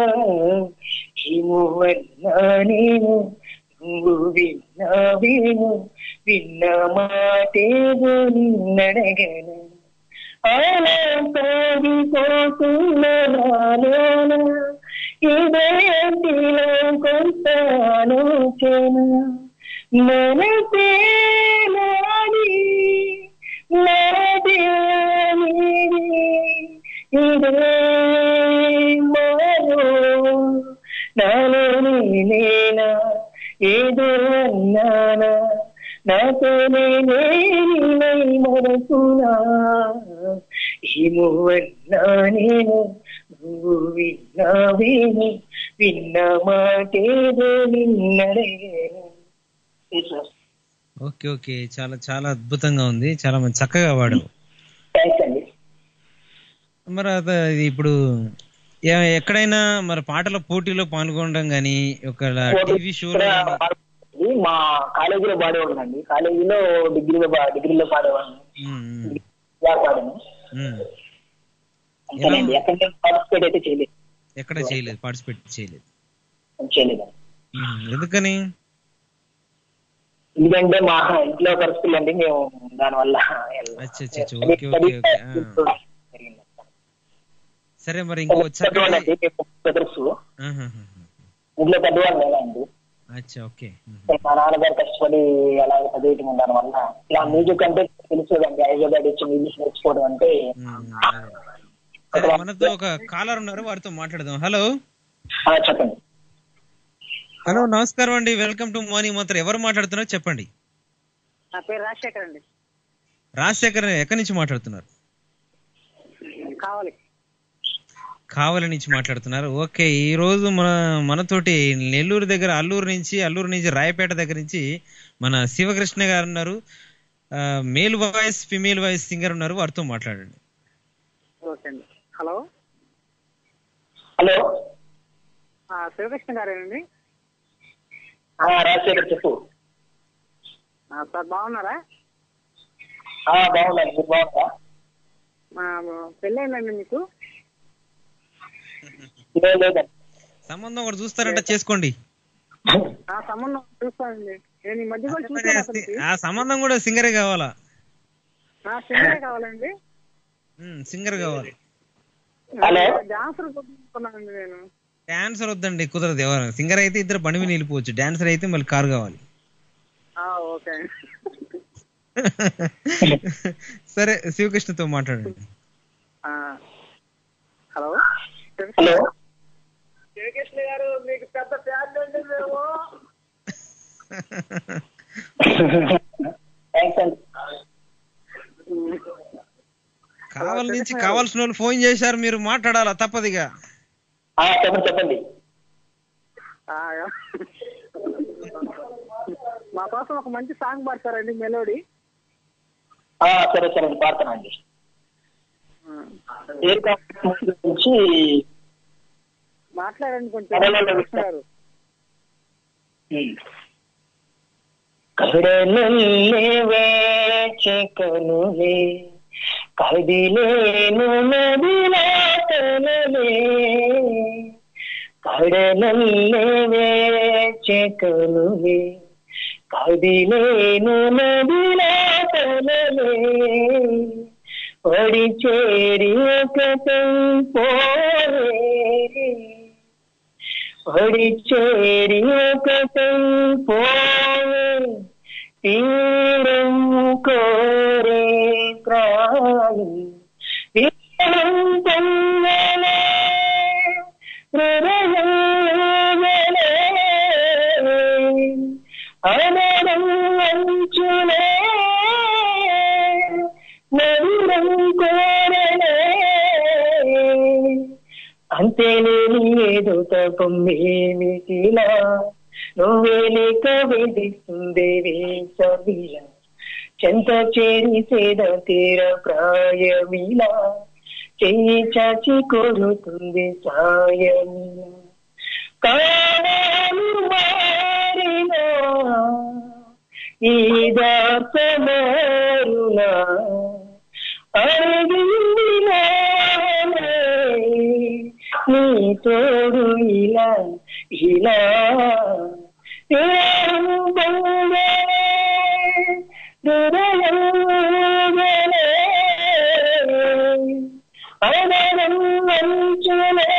ఏమో అన్నానేమో నువ్వు విన్నావేమో, విన్న మాటేదో నిన్నడగను, అలా సాగిపోతున్న నాలోన ఇదేంటిలో కొంత ఆలోచన, మనసే నాది నాదే నీది, ఇదే మాలో నాలో నేనా ఏదో అన్నానా, నాతోనే నేనై మనసునా ఏమోవన్నా నేను నువ్వు విన్నావేమో విన్న మాటేదో నిన్నడే. ఓకే ఓకే, చాలా చాలా అద్భుతంగా ఉంది, చాలా మంచి చక్కగా వాడు. థ్యాంక్స్ అండి. మరి ఇప్పుడు ఎక్కడైనా మరి పాటల పోటీలో పాల్గొనడం గానీ ఒక టీవీ షోలో మా కాలేజీలో పాడేవాడినండి. కాలేజీలో డిగ్రీలో పాడేవాడిని. పాడాను. అంతేనండి, ఎక్కడ పార్టిసిపేట్ అయితే చేయలేదు. ఎక్కడ చేయలేదు, పార్టిసిపేట్ చేయలేదు. ఎందుకని? ఎందుకంటే మా ఇంట్లో పరిస్థితులు అండి, మేము దానివల్ల. సరే, మరి ఇంకో ఇంట్లో పెద్దవాళ్ళు లేదండి. మా నాన్నగారు కష్టపడి అలాగే చదివేయటం దానివల్ల ఇలా మ్యూజిక్ అంటే తెలుసుకోదండి. హైదరాబాద్ వచ్చి మ్యూజిక్ నేర్చుకోవడం అంటే. మనతో ఒక కాలర్ ఉన్నారు, వారితో మాట్లాడదాం. హలో చెప్పండి. హలో, నమస్కారం అండి, వెల్కమ్ టు మార్నింగ్ మంత్ర. ఎవరు మాట్లాడుతున్నారో చెప్పండి. నా పేరు రాజశేఖర్ అండి. రాజశేఖర్, ఎక్కడి నుంచి మాట్లాడుతున్నారు? కావలి నుంచి మాట్లాడుతున్నారు. ఓకే, ఈ రోజు మనతోటి నెల్లూరు దగ్గర అల్లూరు నుంచి రాయపేట దగ్గర నుంచి మన శివకృష్ణ గారు ఉన్నారు. Male voice female voice singer ఉన్నారు, వారితో మాట్లాడండి. హలో హలో, శివకృష్ణ గారేనండి? రాజశేఖర్ చెప్పు. సార్ బాగున్నారా? బాగున్నాను, మీరు బాగున్నారా? పెళ్ళైందండి మీకు? సంబంధం కూడా చూస్తారంట, చేసుకోండి. సంబంధం చూస్తానండి. నేను ఈ మధ్య ఆ సంబంధం కూడా సింగరే కావాలా? సింగరే కావాలండి. సింగర్ కావాలి. డాన్సర్ కొనుక్కున్నానండి నేను. డాన్సర్ వద్దండి, కుదరదు. ఎవరు సింగర్ అయితే ఇద్దరు బండి మీద వెళ్ళిపోవచ్చు, డాన్సర్ అయితే మళ్ళీ కారు కావాలి. ఓకే. సరే, శివకృష్ణతో మాట్లాడండి. హలో హలో, శివకృష్ణ గారు, మీకు పెద్ద ఫ్యాన్ అండి మేము. కావాలి నుంచి కావాల్సిన వాళ్ళు ఫోన్ చేశారు, మీరు మాట్లాడాలా తప్పదిగా. చెప్పండి. మా కోసం ఒక మంచి సాంగ్ పాడతారండి, మెలోడీ. సరే సరే, పాడతానండి. నుంచి మాట్లాడండి కొంచెం. కడలల్లే వేచి కనులే కదిలేను నదిలా తనలే, కడలల్లే వేచి కనులే కదిలేను నదిలా తనలే, ఒడి చేరి పోరే, ఒడి చేరి పోరే, తీరం కోరే ప్రాణి వీరం పొంగలే, హృదయం అనరం అంచులే, మధురం కోరలే, అంతేలేని ఏదో తపం ఏమిటిలా, నువ్వే లేక వేధిస్తుంది వేసవిలా, చెంత చేరి సేద తీర ప్రాయమిలా, చెయ్యి చాచి కోరుతుంది సాయమిలా, కాలాలు మారినా ఈ దాసమారులా, అడిగిందిలా నీ తోడు ఇలా ఇలా, అనరం మంచులే,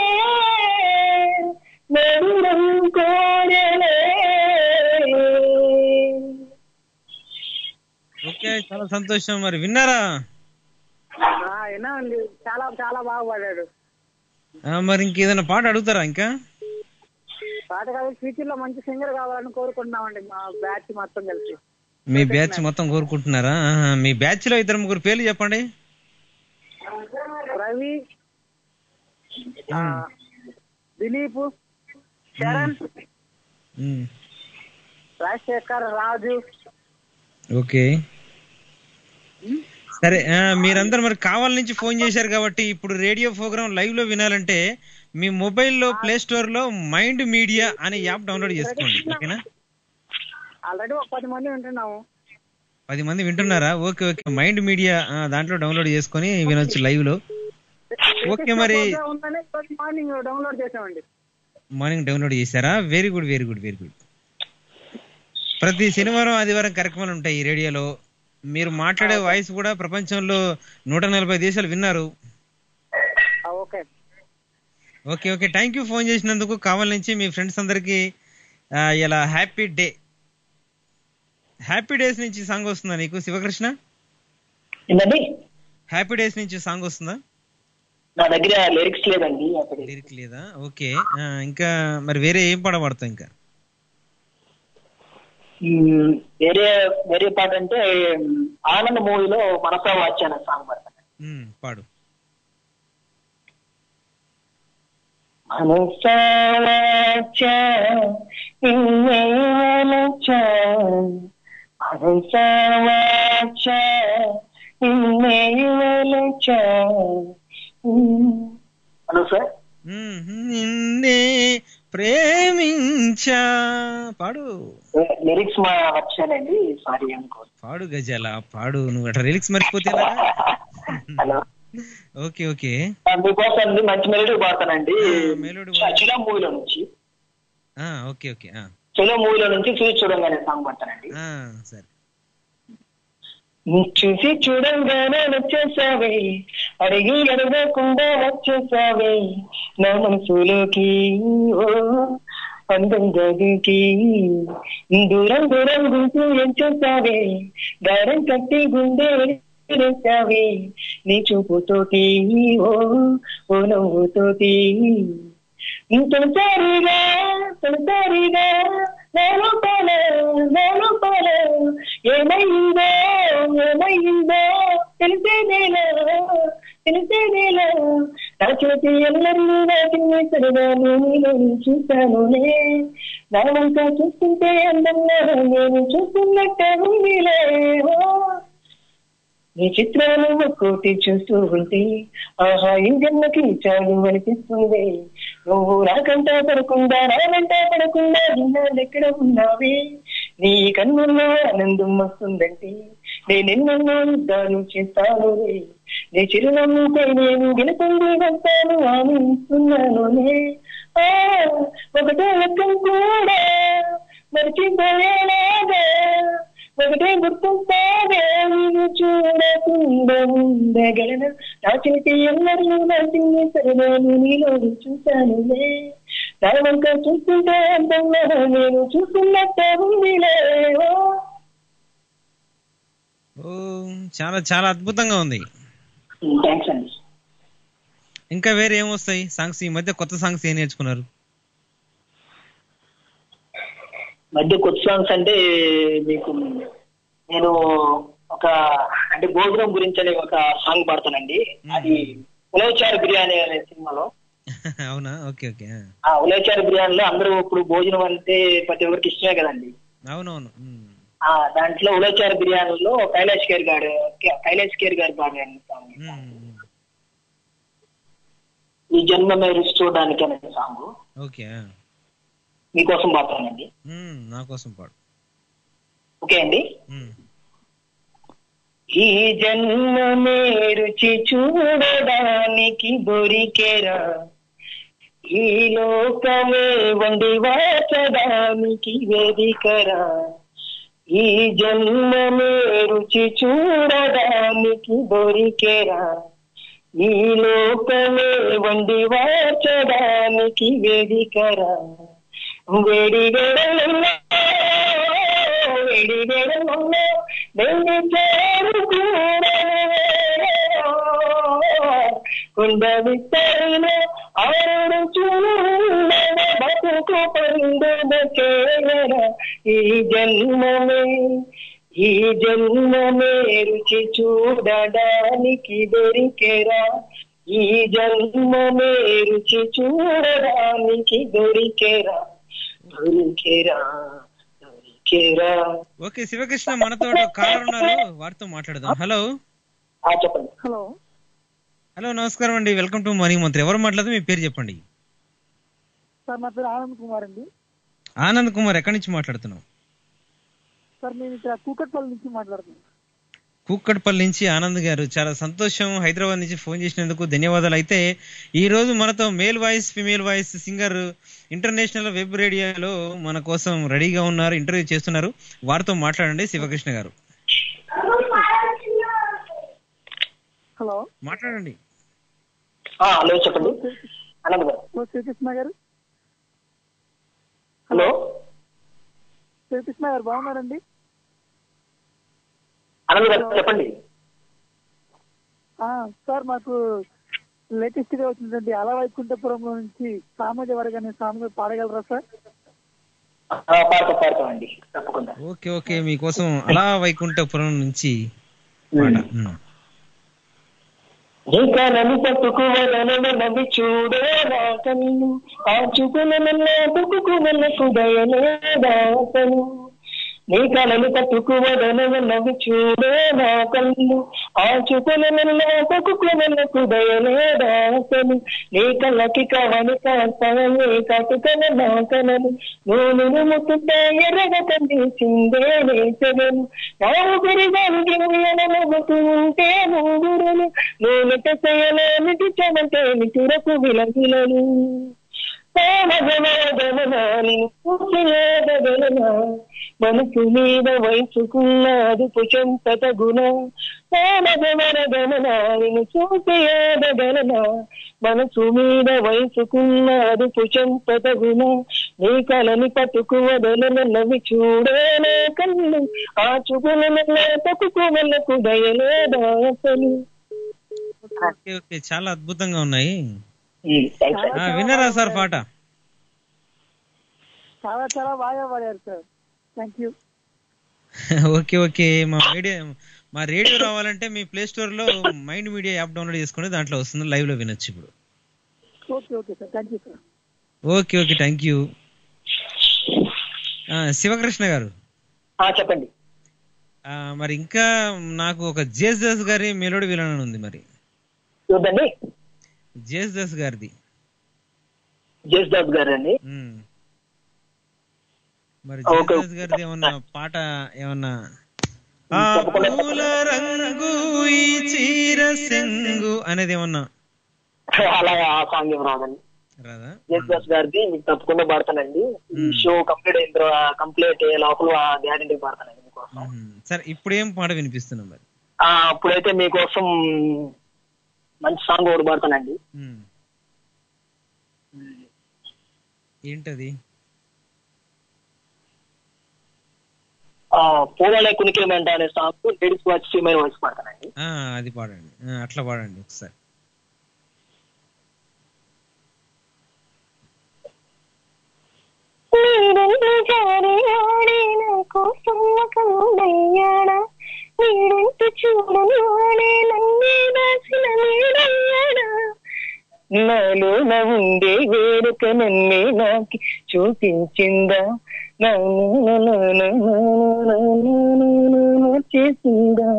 మధురం కోరలే. ఓకే, చాలా సంతోషం. మరి విన్నారా? విన్నామండి, చాలా చాలా బాగా పాడాడు. మరి ఇంకేదైనా పాట అడుగుతారా? ఇంకా పాట కాదు, ఫ్యూచర్ లో మంచి సింగర్ కావాలని కోరుకుంటున్నామండి, మా బ్యాచ్ మొత్తం కలిసి. మీ బ్యాచ్ మొత్తం కోరుకుంటున్నారా? మీ బ్యాచ్ లో 2-3 పేర్లు చెప్పండి. రవి, దిలీప్, చరణ్, రాజశేఖర్, రాజు. ఓకే సరే, మీరందరూ మరి కావాల నుంచి ఫోన్ చేశారు కాబట్టి ఇప్పుడు రేడియో ప్రోగ్రామ్ లైవ్ లో వినాలంటే మీ మొబైల్లో ప్లే స్టోర్ లో మైండ్ మీడియా అనే యాప్ డౌన్లోడ్ చేసుకోండి. ఓకేనా? ఆల్రెడీ ఒక 10 మంది వింటున్నాము. 10 మంది వింటున్నారా? ఓకే ఓకే, మైండ్ మీడియా దాంట్లో డౌన్లోడ్ చేసుకొని వినొచ్చు లైవ్ లో. ఓకే, మరి మార్నింగ్ డౌన్లోడ్ చేసామండి. మార్నింగ్ డౌన్లోడ్ చేశారా? Very good very good very good. ప్రతి శనివారం ఆదివారం కార్యక్రమాలు ఉంటాయి ఈ రేడియోలో. మీరు మాట్లాడే వాయిస్ కూడా ప్రపంచంలో 140 దేశాలు విన్నారు. Okay okay okay, thank you phone చేసినందుకు. కావాల నుంచి మీ ఫ్రెండ్స్ అందరికి ఇలా హ్యాపీ డే. హ్యాపీ డేస్ నుంచి సాంగ్ వస్తుందా నీకు శివకృష్ణ? హ్యాపీ డేస్ నుంచి సాంగ్ వస్తుందా? నా దగ్గర లిరిక్స్ లేదండి. లిరిక్ లేదా? ఓకే, ఇంకా మరి వేరే ఏం పాడబడతావు? ఇంకా వేరే పాట అంటే ఆనంద్ మూవీలో మనసా వాచ్ అనే సాంగ్ పడతాను. పాడు. మనసా వాచ మనసా వాచ హలో సార్. నిన్నే ప్రేమించా పాడు. లిరిక్స్ వచ్చానండి, సారీ అనుకో. పాడు గజాల పాడు. నువ్వు అట్లా లిరిక్స్ మర్చిపోతే హలో. ఓకే ఓకే, మీకోసం మంచి మెలోడీ పాడతానండి. చలో మూవీలో నుంచి. ఓకే ఓకే, చలో మూవీలో నుంచి చూసి చూడంగానే సాంగ్ పాడతానండి. సరే. చూసి చూడంగానే వచ్చేసావే, అడిగి అడగకుండా వచ్చేసావే నా మనసులోకి, ఓ అందంగా దూకి దూరం దూరం గుంటూ ఎంచేసావే, దారం కట్టి గుండె వేసావే నీ చూపుతోటి, ఓ ఓ నవ్వుతోటి. తొలిసారిగా తొలిసారిగా నేను పాల ఏమైందో ఏమైందో తెలిసేదేలా తెలిసేదేలా. నా చేతి ఎల్లరినీ వాటిని సరిగా నేను చూశానులే, నా వంక చూస్తుంటే అందంగా నేను చూస్తున్నట్టే ఉందిలే. నీ చిత్రాలు ఒక్కోటి చూస్తూ ఉంటే ఆహా ఈ జన్మకి చాలు అనిపిస్తుంది. నువ్వు నాకంట పడకుండా నానంట పడకుండా ఎక్కడ ఉన్నావే, నీ కన్నుల్లో ఆనందం వస్తుందంటే నేనెన్నెన్నో యుద్ధాలు చేస్తాను. నీ చిరునవ్వుపై నేను గెలుపొంది వస్తాను అని ఇస్తున్నానులే. ఒకటే లెక్కం కూడా మర్చిపోయేలాగా, ఒకటే గుర్తుంటావే నేను చూడకుండా ఉండగలన. నా చేతి ఎల్లరినీ నాటిని సరదాను నీలో చూశానులే, నా వంక చూస్తుంటే అందంగా నేను చూస్తున్నట్టే ఉందిలే. చాలా చాలా అద్భుతంగా ఉంది. థ్యాంక్స్ అండి. ఇంకా వేరే ఏమొస్తాయి సాంగ్స్? ఈ మధ్య కొత్త సాంగ్స్ ఏం నేర్చుకున్నారు? మధ్య కొత్త సాంగ్స్ అంటే మీకు నేను ఒక అంటే భోజనం గురించి అనే ఒక సాంగ్ పాడతానండి. అది ఉలవచారు బిర్యానీ అనే సినిమాలో. అవునా? Okay okay. ఉలవచారు బిర్యానీలో అందరూ ఇప్పుడు భోజనం అంటే ప్రతి ఒక్కరికి ఇష్టమే కదండి. అవునవును. దాంట్లో ఉలవచారు బిర్యానీలో కైలాష్ కేర్ గారు పాడారు సాంగ్. ఈ జన్మమే రుచి చూడడానికి అనే సాంగ్. ఓకే, మీకోసం పాడతానండి. నా కోసం పాడు. ఓకే అండి. ఈ జన్మమే రుచి చూడడానికి దొరికేరా, ఈ లోకమే వండి వాచడానికి వేదికరా. ఈ జన్మమే రుచి చూడడానికి దొరికేరా, ఈ లోకమే వండి వాచడానికి వేదికరా. వేడి వేడలున్నా వేడి వేడలున్నా వెండి చేరుకునే కుండ విస్తరిన ఆరు చూడ బతుకు పండుగ చేర. ఈ జన్మమే ఈ జన్మమే రుచి చూడడానికి దొరికెరా, ఈ జన్మమే రుచి చూడడానికి దొరికెరా, దొరికెరా దొరికెరా. ఓకే శివకృష్ణ, మనతో కాలర్ ఉన్నారు, వారితో మాట్లాడదాం. హలో చెప్పండి. హలో హలో నమస్కారం అండి, వెల్కమ్ టు మార్నింగ్ మంత్రి. ఎవరు మాట్లాడదు, మీ పేరు చెప్పండి. సార్ నా పేరు ఆనంద్ కుమార్ అండి. ఆనంద్ కుమార్, ఎక్కడి నుంచి మాట్లాడుతున్నావు? సార్ నేను ఇక్కడ కూకట్పల్లి నుంచి మాట్లాడుతున్నాను. కూకట్పల్లి నుంచి ఆనంద్ గారు, చాలా సంతోషం. హైదరాబాద్ నుంచి ఫోన్ చేసినందుకు ధన్యవాదాలు. అయితే ఈ రోజు మనతో male voice female voice singer international web రేడియోలో మన కోసం రెడీగా ఉన్నారు, ఇంటర్వ్యూ చేస్తున్నారు. వారితో మాట్లాడండి శివకృష్ణ గారు. హలో మాట్లాడండి. హలో చెప్పండి ఆనంద్ గారు. శ్రీకృష్ణ గారు. హలో శ్రీకృష్ణ గారు బాగున్నారండి? ఆనంద్ గారు చెప్పండి. సార్ మాకు లేటెస్ట్ గా వచ్చిందండి అలా వైకుంఠపురంలో నుంచి సామాజ వర్గాన్ని సామాజ పాడగలరా సార్? పాడతామండి తప్పకుండా. ఓకే ఓకే, మీకోసం అలా వైకుంఠపురం నుంచి పాట. నన్ను పట్టుకోవదనను నవ్వి చూడే నా కన్ను, ఆ చూపుల పుక్కుకు దయలేదాసను. నీ కళను పట్టుకోవదనను నవ్వి చూడే నా కన్ను, ఆ చూపుల పుక్కుకు దయలేదాసను. నీ కళ్ళకి కావని కాస్తానే కాటుకల నా కనను, నూనెను ముట్టుతా ఎర్రగా కందిసిందే వేసగను. నా ఊపిరిదానికి నవ్వుతూ ఉంటే నూగురును, నూనెట చేయలేమిటి చెమంటే నిచురకు విలవిలను. మనసు మీద వయసుకున్న అదుపు చెంతట గుణ, నేను చూసేదగలన. మనసు మీద వయసుకున్న అదుపు చెంతట గుణ, నీ కళని పట్టుకు వదలను నవ్వి చూడేనే కళ్ళు, ఆ చూపుల తక్కువ వెళ్ళకు దయలేదా అసలు. ఓకే ఓకే, చాలా అద్భుతంగా ఉన్నాయి. విన్నారా సార్ పాట? చాలా చాలా బాగా పాడారు sir, thank you. Okay okay, మా రేడియో రావాలంటే మీ ప్లే స్టోర్ లో మైండ్ మీడియా యాప్ డౌన్లోడ్ చేసుకుని దాంట్లో వస్తుంది, లైవ్ లో వినొచ్చు ఇప్పుడు. Okay okay sir, thank you sir. Okay okay, thank you. Shivakrishna గారు చెప్పండి. మరి ఇంకా నాకు ఒక జేసస్ గారి మెలోడీ వినాలని ఉంది. మరి చూడండి, జేసస్ గారిది. జేసస్ గారు అండి. మరి జేసస్ గారిది ఏమన్నా పాట, ఏమన్నా పూల రంగు ఈ చీర సెంగు అనేది ఏమన్నా? అలా ఆ సాంగ్ ఏం రాదండి. రాదా? జేసస్ గారిది మీకు తప్పకుండా పాడతానండి. షో కంప్లీట్ అయిన తర్వాత, కంప్లీట్ అయ్యే లోపల గ్యారెంటీ పాడతానండి మీకోసం. సరే, ఇప్పుడు ఏం పాట వినిపిస్తున్నాం మరి? అప్పుడైతే మీకోసం మంచి సాంగ్ ఒకటి పాడతానండి. ఏంటది? పూలనే కునికిమంట అనే song ladies voice female voice పాడతానండి. అది పాడండి, అట్లా పాడండి ఒకసారి. నాలో ఉండే వేడుక నన్నే నాకు చూపించిందా, చేసిందా.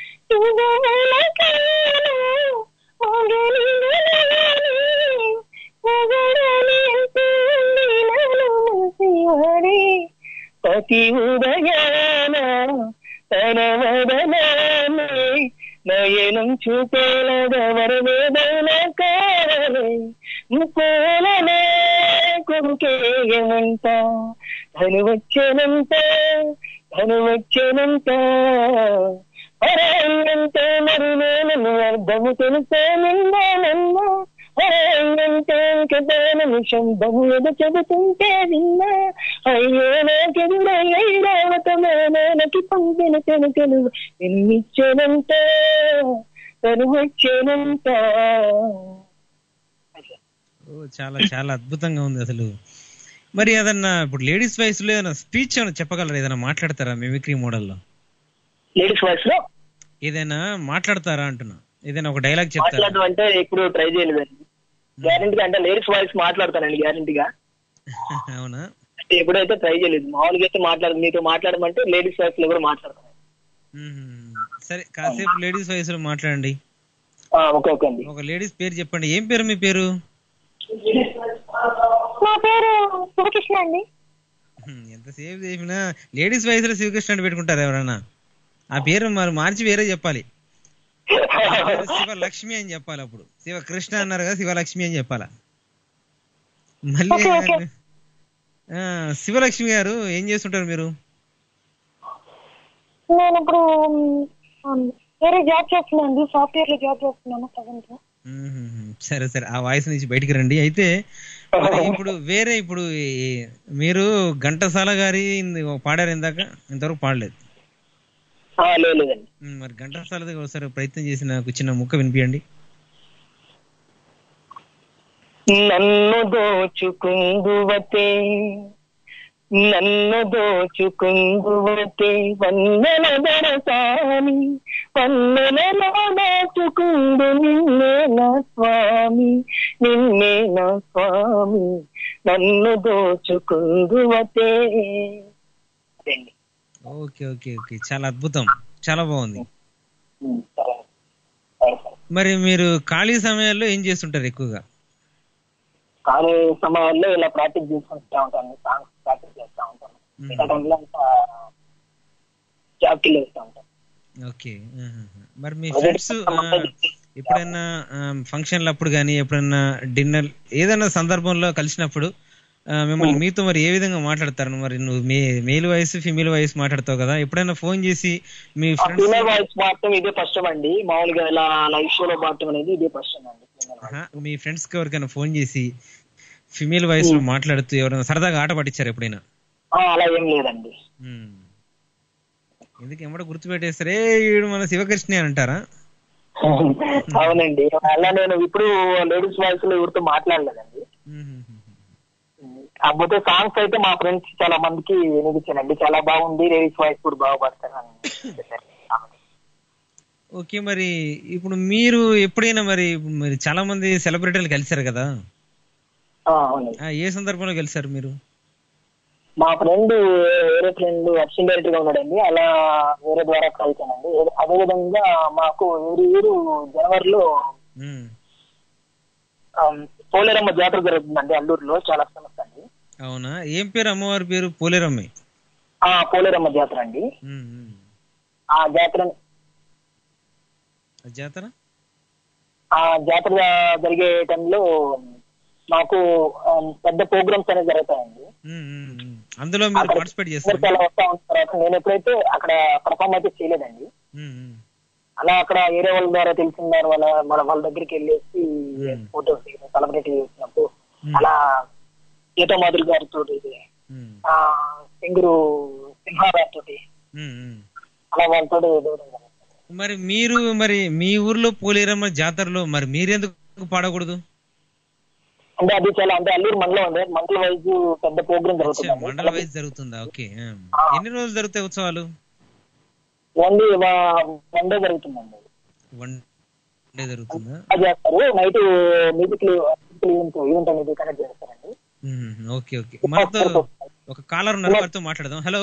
ప్రతి ఉదయాన తన వదనాన్ని నయనం చూపేలాగా వరవేదన కావాలి, ముకోలనే కొడుకేయమంట, ధను వచ్చేనంత అరంగంటే మరి నేను అర్థము తెలుసా నిన్న, అరంగంటే కదా నిమిషం బహు ఎద చెబుతుంటే విన్నా, అయ్యో నాకెదురయ్యావతమానానికి పంపిన తెనుకలు ఎన్నిచ్చేనంత తను వచ్చేనంత. చాలా చాలా అద్భుతంగా ఉంది అసలు. మరి ఏదన్నా ఇప్పుడు లేడీస్ వాయిస్ లో ఏదైనా స్పీచ్ ఏమైనా చెప్పగలరా? ఏదైనా మాట్లాడతారా మిమిక్రీ మోడల్లో? లేడీస్ వాయిస్ లో ఏదైనా మాట్లాడతారా అంటున్నా, ఏదైనా ఒక డైలాగ్ చెప్తారా? మాట్లాడడం అంటే ఇప్పుడు ట్రై చేయలేదండి. గ్యారంటీగా అంటే లేడీస్ వాయిస్ మాట్లాడతానండి గ్యారంటీగా. అవునా? అంటే ఎప్పుడైతే ట్రై చేయలేదు. మామూలుగా అయితే మీతో మాట్లాడమంటే లేడీస్ వాయిస్ లో కూడా మాట్లాడతాను. సరే, కాసేపు లేడీస్ వాయిస్ లో మాట్లాడండి. ఓకే ఓకే అండి. ఒక లేడీస్ పేరు చెప్పండి. ఏం పేరు మీ పేరు? నా పేరు శివకృష్ణ అండి. ఎంతసేపు చెప్పినా లేడీస్ వాయిస్ లో శివకృష్ణ అని పెట్టుకుంటారు ఎవరన్నా? ఆ పేరు మరి మార్చి వేరే చెప్పాలి. శివలక్ష్మి అని చెప్పాలి. అప్పుడు శివకృష్ణ అన్నారు కదా, శివలక్ష్మి అని చెప్పాలా. మళ్ళీ శివలక్ష్మి గారు ఏం చేస్తుంటారు మీరు? నేను ఇప్పుడు వేరే జాబ్ చేస్తున్నాను, సాఫ్ట్వేర్ లో జాబ్ చేస్తున్నాను ప్రజెంట్. సరే సరే, ఆ వాయిస్ నుంచి బయటికి రండి. అయితే ఇప్పుడు మీరు ఘంటసాల గారి పాడారు ఇందాక, ఇంతవరకు పాడలేదు. మరి ఘంటసాలది ఒకసారి ప్రయత్నం చేసి నాకు చిన్న ముక్క వినిపియండి. నన్ను దోచుకుందువతే వన్నెల దొరసాని వన్నెలలో దాచుకుందు నిన్నే నా స్వామి నన్ను దోచుకుందువతే. ఓకే ఓకే ఓకే, చాలా అద్భుతం, చాలా బాగుంది. మరి మీరు ఖాళీ సమయాల్లో ఏం చేస్తుంటారు ఎక్కువగా? ఖాళీ సమయాల్లో ఇలా ప్రాక్టీస్ చేసుకుంటా ఉంటాను, సాంగ్స్ ప్రాక్టీస్ చేస్తా ఉంటాను. జాబ్కి వెళ్తా ఉంటాను. ఓకే. మరి మీ ఫ్రెండ్స్ ఎప్పుడైనా ఫంక్షన్లు అప్పుడు కానీ ఎప్పుడైనా డిన్నర్ ఏదైనా సందర్భంలో కలిసినప్పుడు మిమ్మల్ని మీతో మరి ఏ విధంగా మాట్లాడతారు? మరి నువ్వు మేల్ వాయిస్ ఫీమేల్ వాయిస్ మాట్లాడతావు కదా, ఎప్పుడైనా ఫోన్ చేసి మీ ఫ్రెండ్స్? ఫీమేల్ వాయిస్ మాత్రం ఇదే ఫస్ట్ అండి. మామూలుగా ఇలా లైవ్ షోలో మాట్లాడటం అనేది ఇదే ఫస్ట్ అండి. మీ ఫ్రెండ్స్ కి ఎవరికైనా ఫోన్ చేసి ఫీమేల్ వాయిస్ లో మాట్లాడుతూ ఎవరైనా సరదాగా ఆట పట్టించారు ఎప్పుడైనా? అలా ఏం లేదండి. ఎందుకు ఎమ్మడ గుర్తుపెట్టేస్తారే వీడు మన శివకృష్ణ అంటారా? అవునండి, అలా నేను ఇప్పుడు లేడీస్ వాయిస్ లో ఎవరితో మాట్లాడలేదండి. కాకపోతే సాంగ్స్ అయితే మా ఫ్రెండ్స్ చాలా మందికి వినిపించానండి, చాలా బాగుంది, లేడీస్ వాయిస్ కూడా బాగా పాడతారు. ఓకే. మరి ఇప్పుడు మీరు ఎప్పుడైనా మరి చాలా మంది సెలబ్రిటీలు కలిసారు కదా, ఏ సందర్భంలో కలిసారు మీరు? మా ఫ్రెండ్ వేరే ఫ్రెండ్ అసిస్టెంట్ డైరెక్టర్ గా ఉన్నాడండి, అలా వేరే ద్వారా కలిసానండి. అదే విధంగా మాకు ఎవరి ఇయర్ జనవరిలో పోలేరమ్మ జాతర జరుగుతుందండి అల్లూరులో, చాలా ఫేమస్ అండి. అవునా? ఏం పేరు అమ్మవారి పేరు? పోలేరమ్మ. పోలేరమ్మ జాతర అండి. ఆ జాతర జరిగే టైంలో మాకు పెద్ద ప్రోగ్రామ్స్ అనేవి జరుగుతాయండి. అందులో మీరు పార్టిసిపేట్ చేస్తారు? చాలా వస్తా ఉంటారు. నేను ఎప్పుడైతే అక్కడ పర్ఫార్మ్ అయితే చేయలేదండి, అలా అక్కడ ఏరే వాళ్ళ ద్వారా తెలిసిన వాళ్ళ దగ్గరికి వెళ్ళేసి ఫోటోస్ సెలబ్రిటీ చేసినప్పుడు అలా గీతా మాధురి గారితో, సింగరు సింహాగారితో అలా వాళ్ళతో. మరి మీరు మీ ఊర్లో పోలేరమ్మ జాతరలో మరి మీరెందుకు పాడకూడదు? అంటే అది చాలా అంటే అల్లూరు మండలం అండి, మండల వైజ్ పెద్ద ప్రోగ్రామ్ జరుగుతుంది. మండల వైజ్ జరుగుతుందా? ఓకే. ఎన్ని రోజులు జరుగుతాయి ఉత్సవాలు? ఓన్లీ వన్ డే జరుగుతుందండి. వన్ డే జరుగుతుందా? చేస్తారు, నైట్ మ్యూజిక్ ఈవెంట్ అనేది కనెక్ట్ చేస్తారండి. Okay okay. మనతో ఒక కాలర్ ఉన్నారు, వారితో మాట్లాడదాం. హలో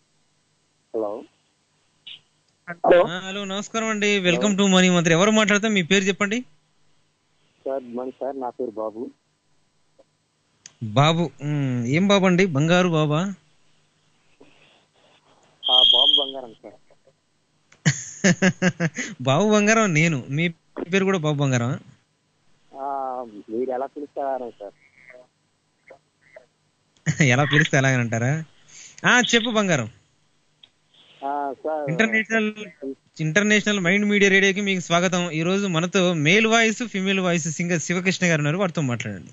హలో, నమస్కారం అండి, వెల్కమ్ టు మనీ మంత్రి. ఎవరు మాట్లాడతాం? మీ పేరు చెప్పండి. సార్ నా పేరు బాబు. బాబు, ఏం బాబు అండి? బంగారు బాబా? బాబు బంగారం సార్. బాబు బంగారం నేను. మీ పేరు కూడా బాబు బంగారం? మీరు ఎలా పిలుస్తారా సార్? ఎలా పిలిస్తే ఎలాగనంటారా? చెప్పు బంగారం. ఇంటర్నేషనల్ మైండ్ మీడియా రేడియోకి మీకు స్వాగతం. ఈ రోజు మనతో male voice female voice singer Shivakrishna గారు ఉన్నారు, వారితో మాట్లాడండి.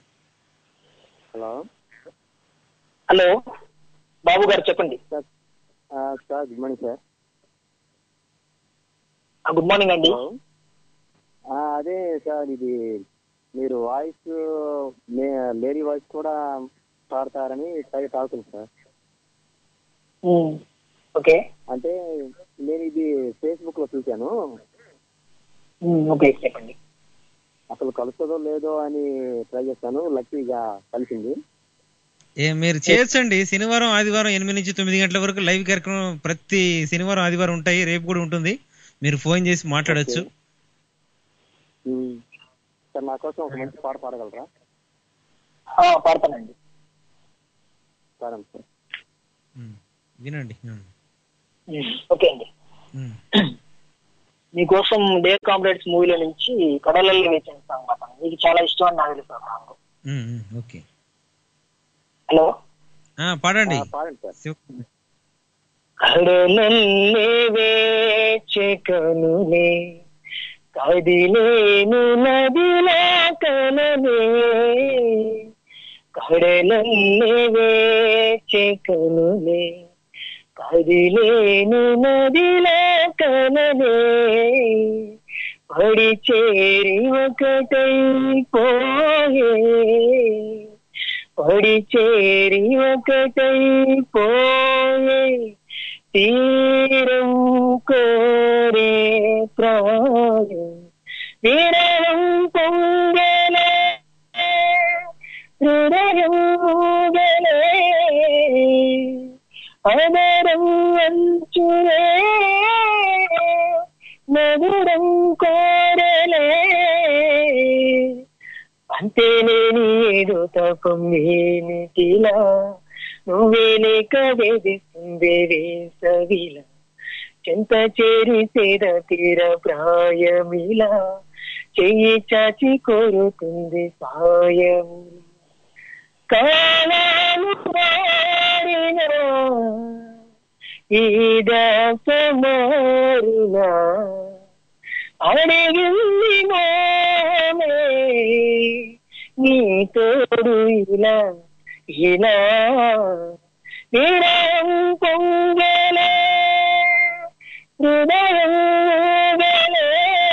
హలో బాబు గారు, చెప్పండి. Sir good morning sir. Good morning అండి. అదే సార్, ఇది మీరు వాయిస్ లేడీ వాయిస్ కూడా పాడతారని తాగుతుంది సార్. ఓకే. అంటే నేను ఇది అడుగుతాను. ఓకే చెప్పండి. అసలు కలుస్తుందో లేదో అని ట్రై చేస్తాను, లక్కీగా కలిసింది. మీరు చేయొచ్చండి. శనివారం ఆదివారం 8 నుంచి 9 గంటల వరకు లైవ్ కార్యక్రమం ప్రతి శనివారం ఆదివారం ఉంటాయి. రేపు కూడా ఉంటుంది. మీరు ఫోన్ చేసి మాట్లాడొచ్చు. సార్ నా కోసం ఒక మంచి పాట పాడగలరా? పాడతానండి. పాడండి సార్. వినండి. ఓకే అండి. మీకోసం డే కామ్రేడ్స్ మూవీలో నుంచి కడలలో వేసిన సాంగ్ పాడతాను. మీకు చాలా ఇష్టం అని నాకు తెలుసు ఆ సాంగ్. ఓకే. హలో పాడండి. కడలల్లే వేచే కనులే కదిలేను నదిలా కనలే, కడలల్లే వేచే కనులే కదిలేను నదిలా కనలే, పడి చేరి ఒకటై పోయే, పడి చేరి ఒకటై పోయే, తీరం కోరే ప్రాయం విరవం పొంగలే, హృదయం ఊగలే, అదరం అంచులే, మధురం కోరలే, అంతేలేని ఏదో తపం ఏమిటిలా, నువ్వే లేక వేధిస్తుందే వేసవిలా, చెంత చేరి సేద తీర ప్రాయమిలా, చెయ్యి చాచి కోరుతుంది సాయం, కాలాలు మారినా ఈ దాసమారునా, అడిగింది మామే నీ తోడు ఇలా ఇలా, విరవం పొంగలే, హృదయం ఊగలే,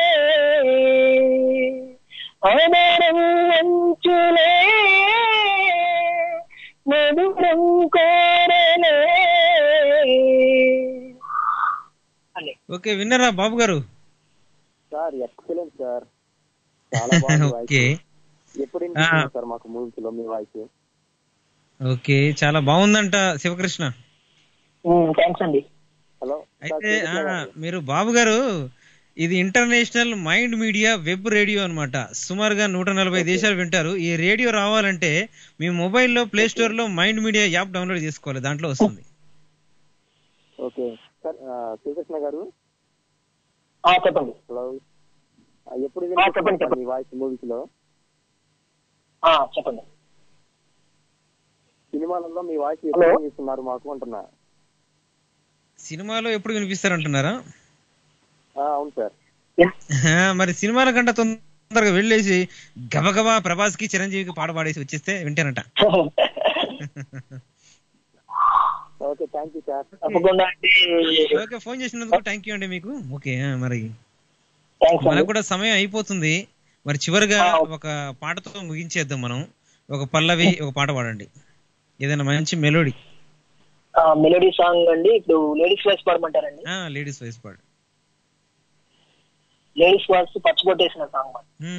అదరం అంచులే, మధురం కోరలే. ఓకే, విన్నారా బాబు గారు? సార్ ఎక్సలెంట్ సార్, చాలా బాగుంది వాయిస్. ఎప్పుడు సార్ మాకు మూవీస్ లో మీ వాయిస్? ఓకే, చాలా బాగుందంట శివకృష్ణ. థ్యాంక్స్ అండి. హలో, అయితే మీరు బాబు గారు, ఇది international mind media web radio అన్నమాట. సుమారుగా 140 దేశాలు వింటారు. ఈ రేడియో రావాలంటే మీ మొబైల్లో ప్లే స్టోర్ లో మైండ్ మీడియా యాప్ డౌన్లోడ్ చేసుకోవాలి, దాంట్లో వస్తుంది. Okay sir. శ్రీకృష్ణ గారు చెప్పండి. హలో, ఎప్పుడు విన్నారు మీ వాయిస్ మూవీస్ లో? చెప్పండి. సినిమాలలో మీ వాయిస్ ఎప్పుడు వినిపిస్తున్నారు మాకు అంటున్నా? సినిమాలో ఎప్పుడు వినిపిస్తారంటున్నారా? అవును సార్. మరి సినిమాల కంటే తొందరగా వెళ్ళేసి గబగబా ప్రభాస్ కి చిరంజీవికి పాట పాడేసి వచ్చేస్తే వింటారంట. Okay, thank you sir. Okay, phone చేసినందుకు థ్యాంక్ యూ అండి మీకు. ఓకే, మరి మనకు కూడా సమయం అయిపోతుంది. మరి చివరిగా ఒక పాటతో ముగించేద్దాం మనం. ఒక పల్లవి, ఒక పాట పాడండి, ఏదైనా మంచి మెలోడీ. మెలోడీ సాంగ్ అండి. ఇప్పుడు లేడీస్ వాయిస్ పాడమంటారండి? లేడీస్ వాయిస్ పాడు. లేడీస్ వాయిస్ పచ్చిబొట్టేసిన song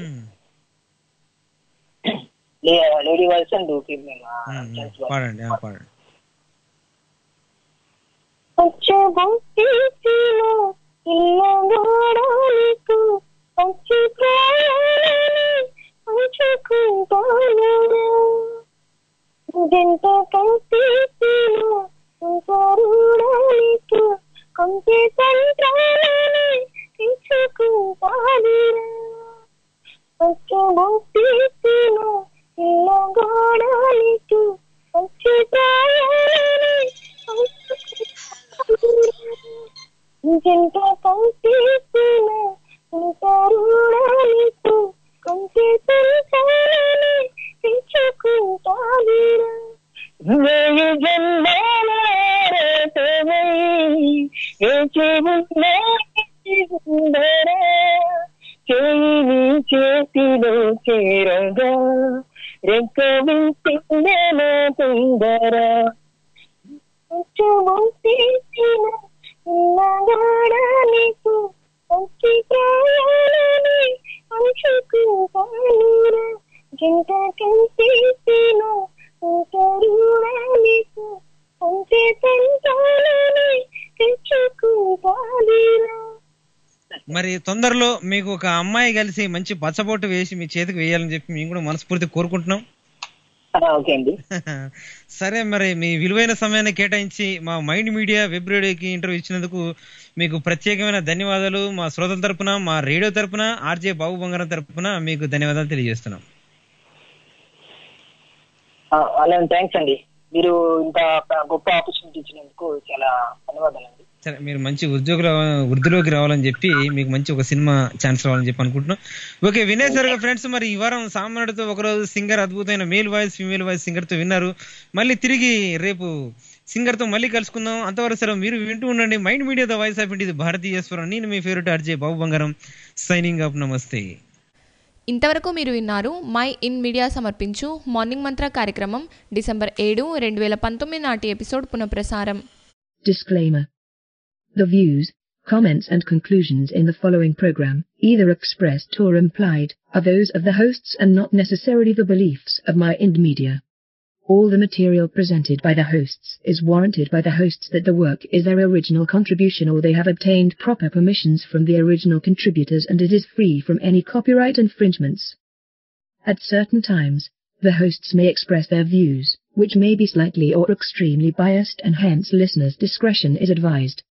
lady voice and female పాడండి. పాడండి. జంట కంటిలో ఇంకరుడానికి కొంచె సంతానాన్ని తెచ్చుకుంటాదిరా, పచ్చబొట్టిలో ఇల్లగోడానికి వచ్చి ప్రాయాలని జంట కంటిలో ఇంకరుడానికి కొంచె సంతానాన్ని తెచ్చుకుంటాదిరా, వేయి జన్మాలే చేతిలో చేరగా రెక్క వింటుందేనా తొందర, నీకు మరి తొందరలో మీకు ఒక అమ్మాయి కలిసి మంచి పచ్చబొట్టు వేసి మీ చేతికి వేయాలని చెప్పి మేము కూడా మనస్ఫూర్తి కోరుకుంటున్నాం. ఓకే అండి. సరే, మరి మీ విలువైన సమయాన్ని కేటాయించి మా మైండ్ మీడియా వెబ్ రేడియోకి ఇంటర్వ్యూ ఇచ్చినందుకు మీకు ప్రత్యేకమైన ధన్యవాదాలు. మా శ్రోతల తరపున, మా రేడియో తరపున, ఆర్జే బాబు బంగారం తరపున మీకు ధన్యవాదాలు తెలియజేస్తున్నాం. అలాగే థ్యాంక్స్ అండి. మీరు ఇంత గొప్ప ఆపర్చునిటీ ఇచ్చినందుకు చాలా ధన్యవాదాలండి. సరే, మీరు మంచి వృద్ధిలోకి రావాలని చెప్పి మీకు మంచి ఒక సినిమా ఛాన్స్ రావాలని చెప్పి అనుకుంటున్నాం. ఓకే, వినేశారుగా ఫ్రెండ్స్. మరి ఈ వారం సామాన్యుడితో ఒకరోజు సింగర్, అద్భుతమైన male voice, female voice singer తో విన్నారు. మళ్ళీ తిరిగి రేపు సింగర్ తో మళ్ళీ కలుసుకుందాం. అంతవరకు సరే, మీరు వింటూ ఉండండి mind media the voice of India భారతీయ స్వరం. నేను మీ ఫేవరెట్ ఆర్జే బాబు బంగారం సైనింగ్ అప్. నమస్తే. ఇంతవరకు మీరు విన్నారు మై ఇన్ మీడియా సమర్పించు మార్నింగ్ మంత్ర కార్యక్రమం డిసెంబర్ 7, 2019 నాటి ఎపిసోడ్ పునఃప్రసారం. Disclaimer. The views, comments and conclusions in the following program, either expressed or implied, are those of the hosts and not necessarily the beliefs of My Ind Media. All the material presented by the hosts is warranted by the hosts that the work is their original contribution or they have obtained proper permissions from the original contributors and it is free from any copyright infringements. At certain times, the hosts may express their views, which may be slightly or extremely biased and hence listeners' discretion is advised.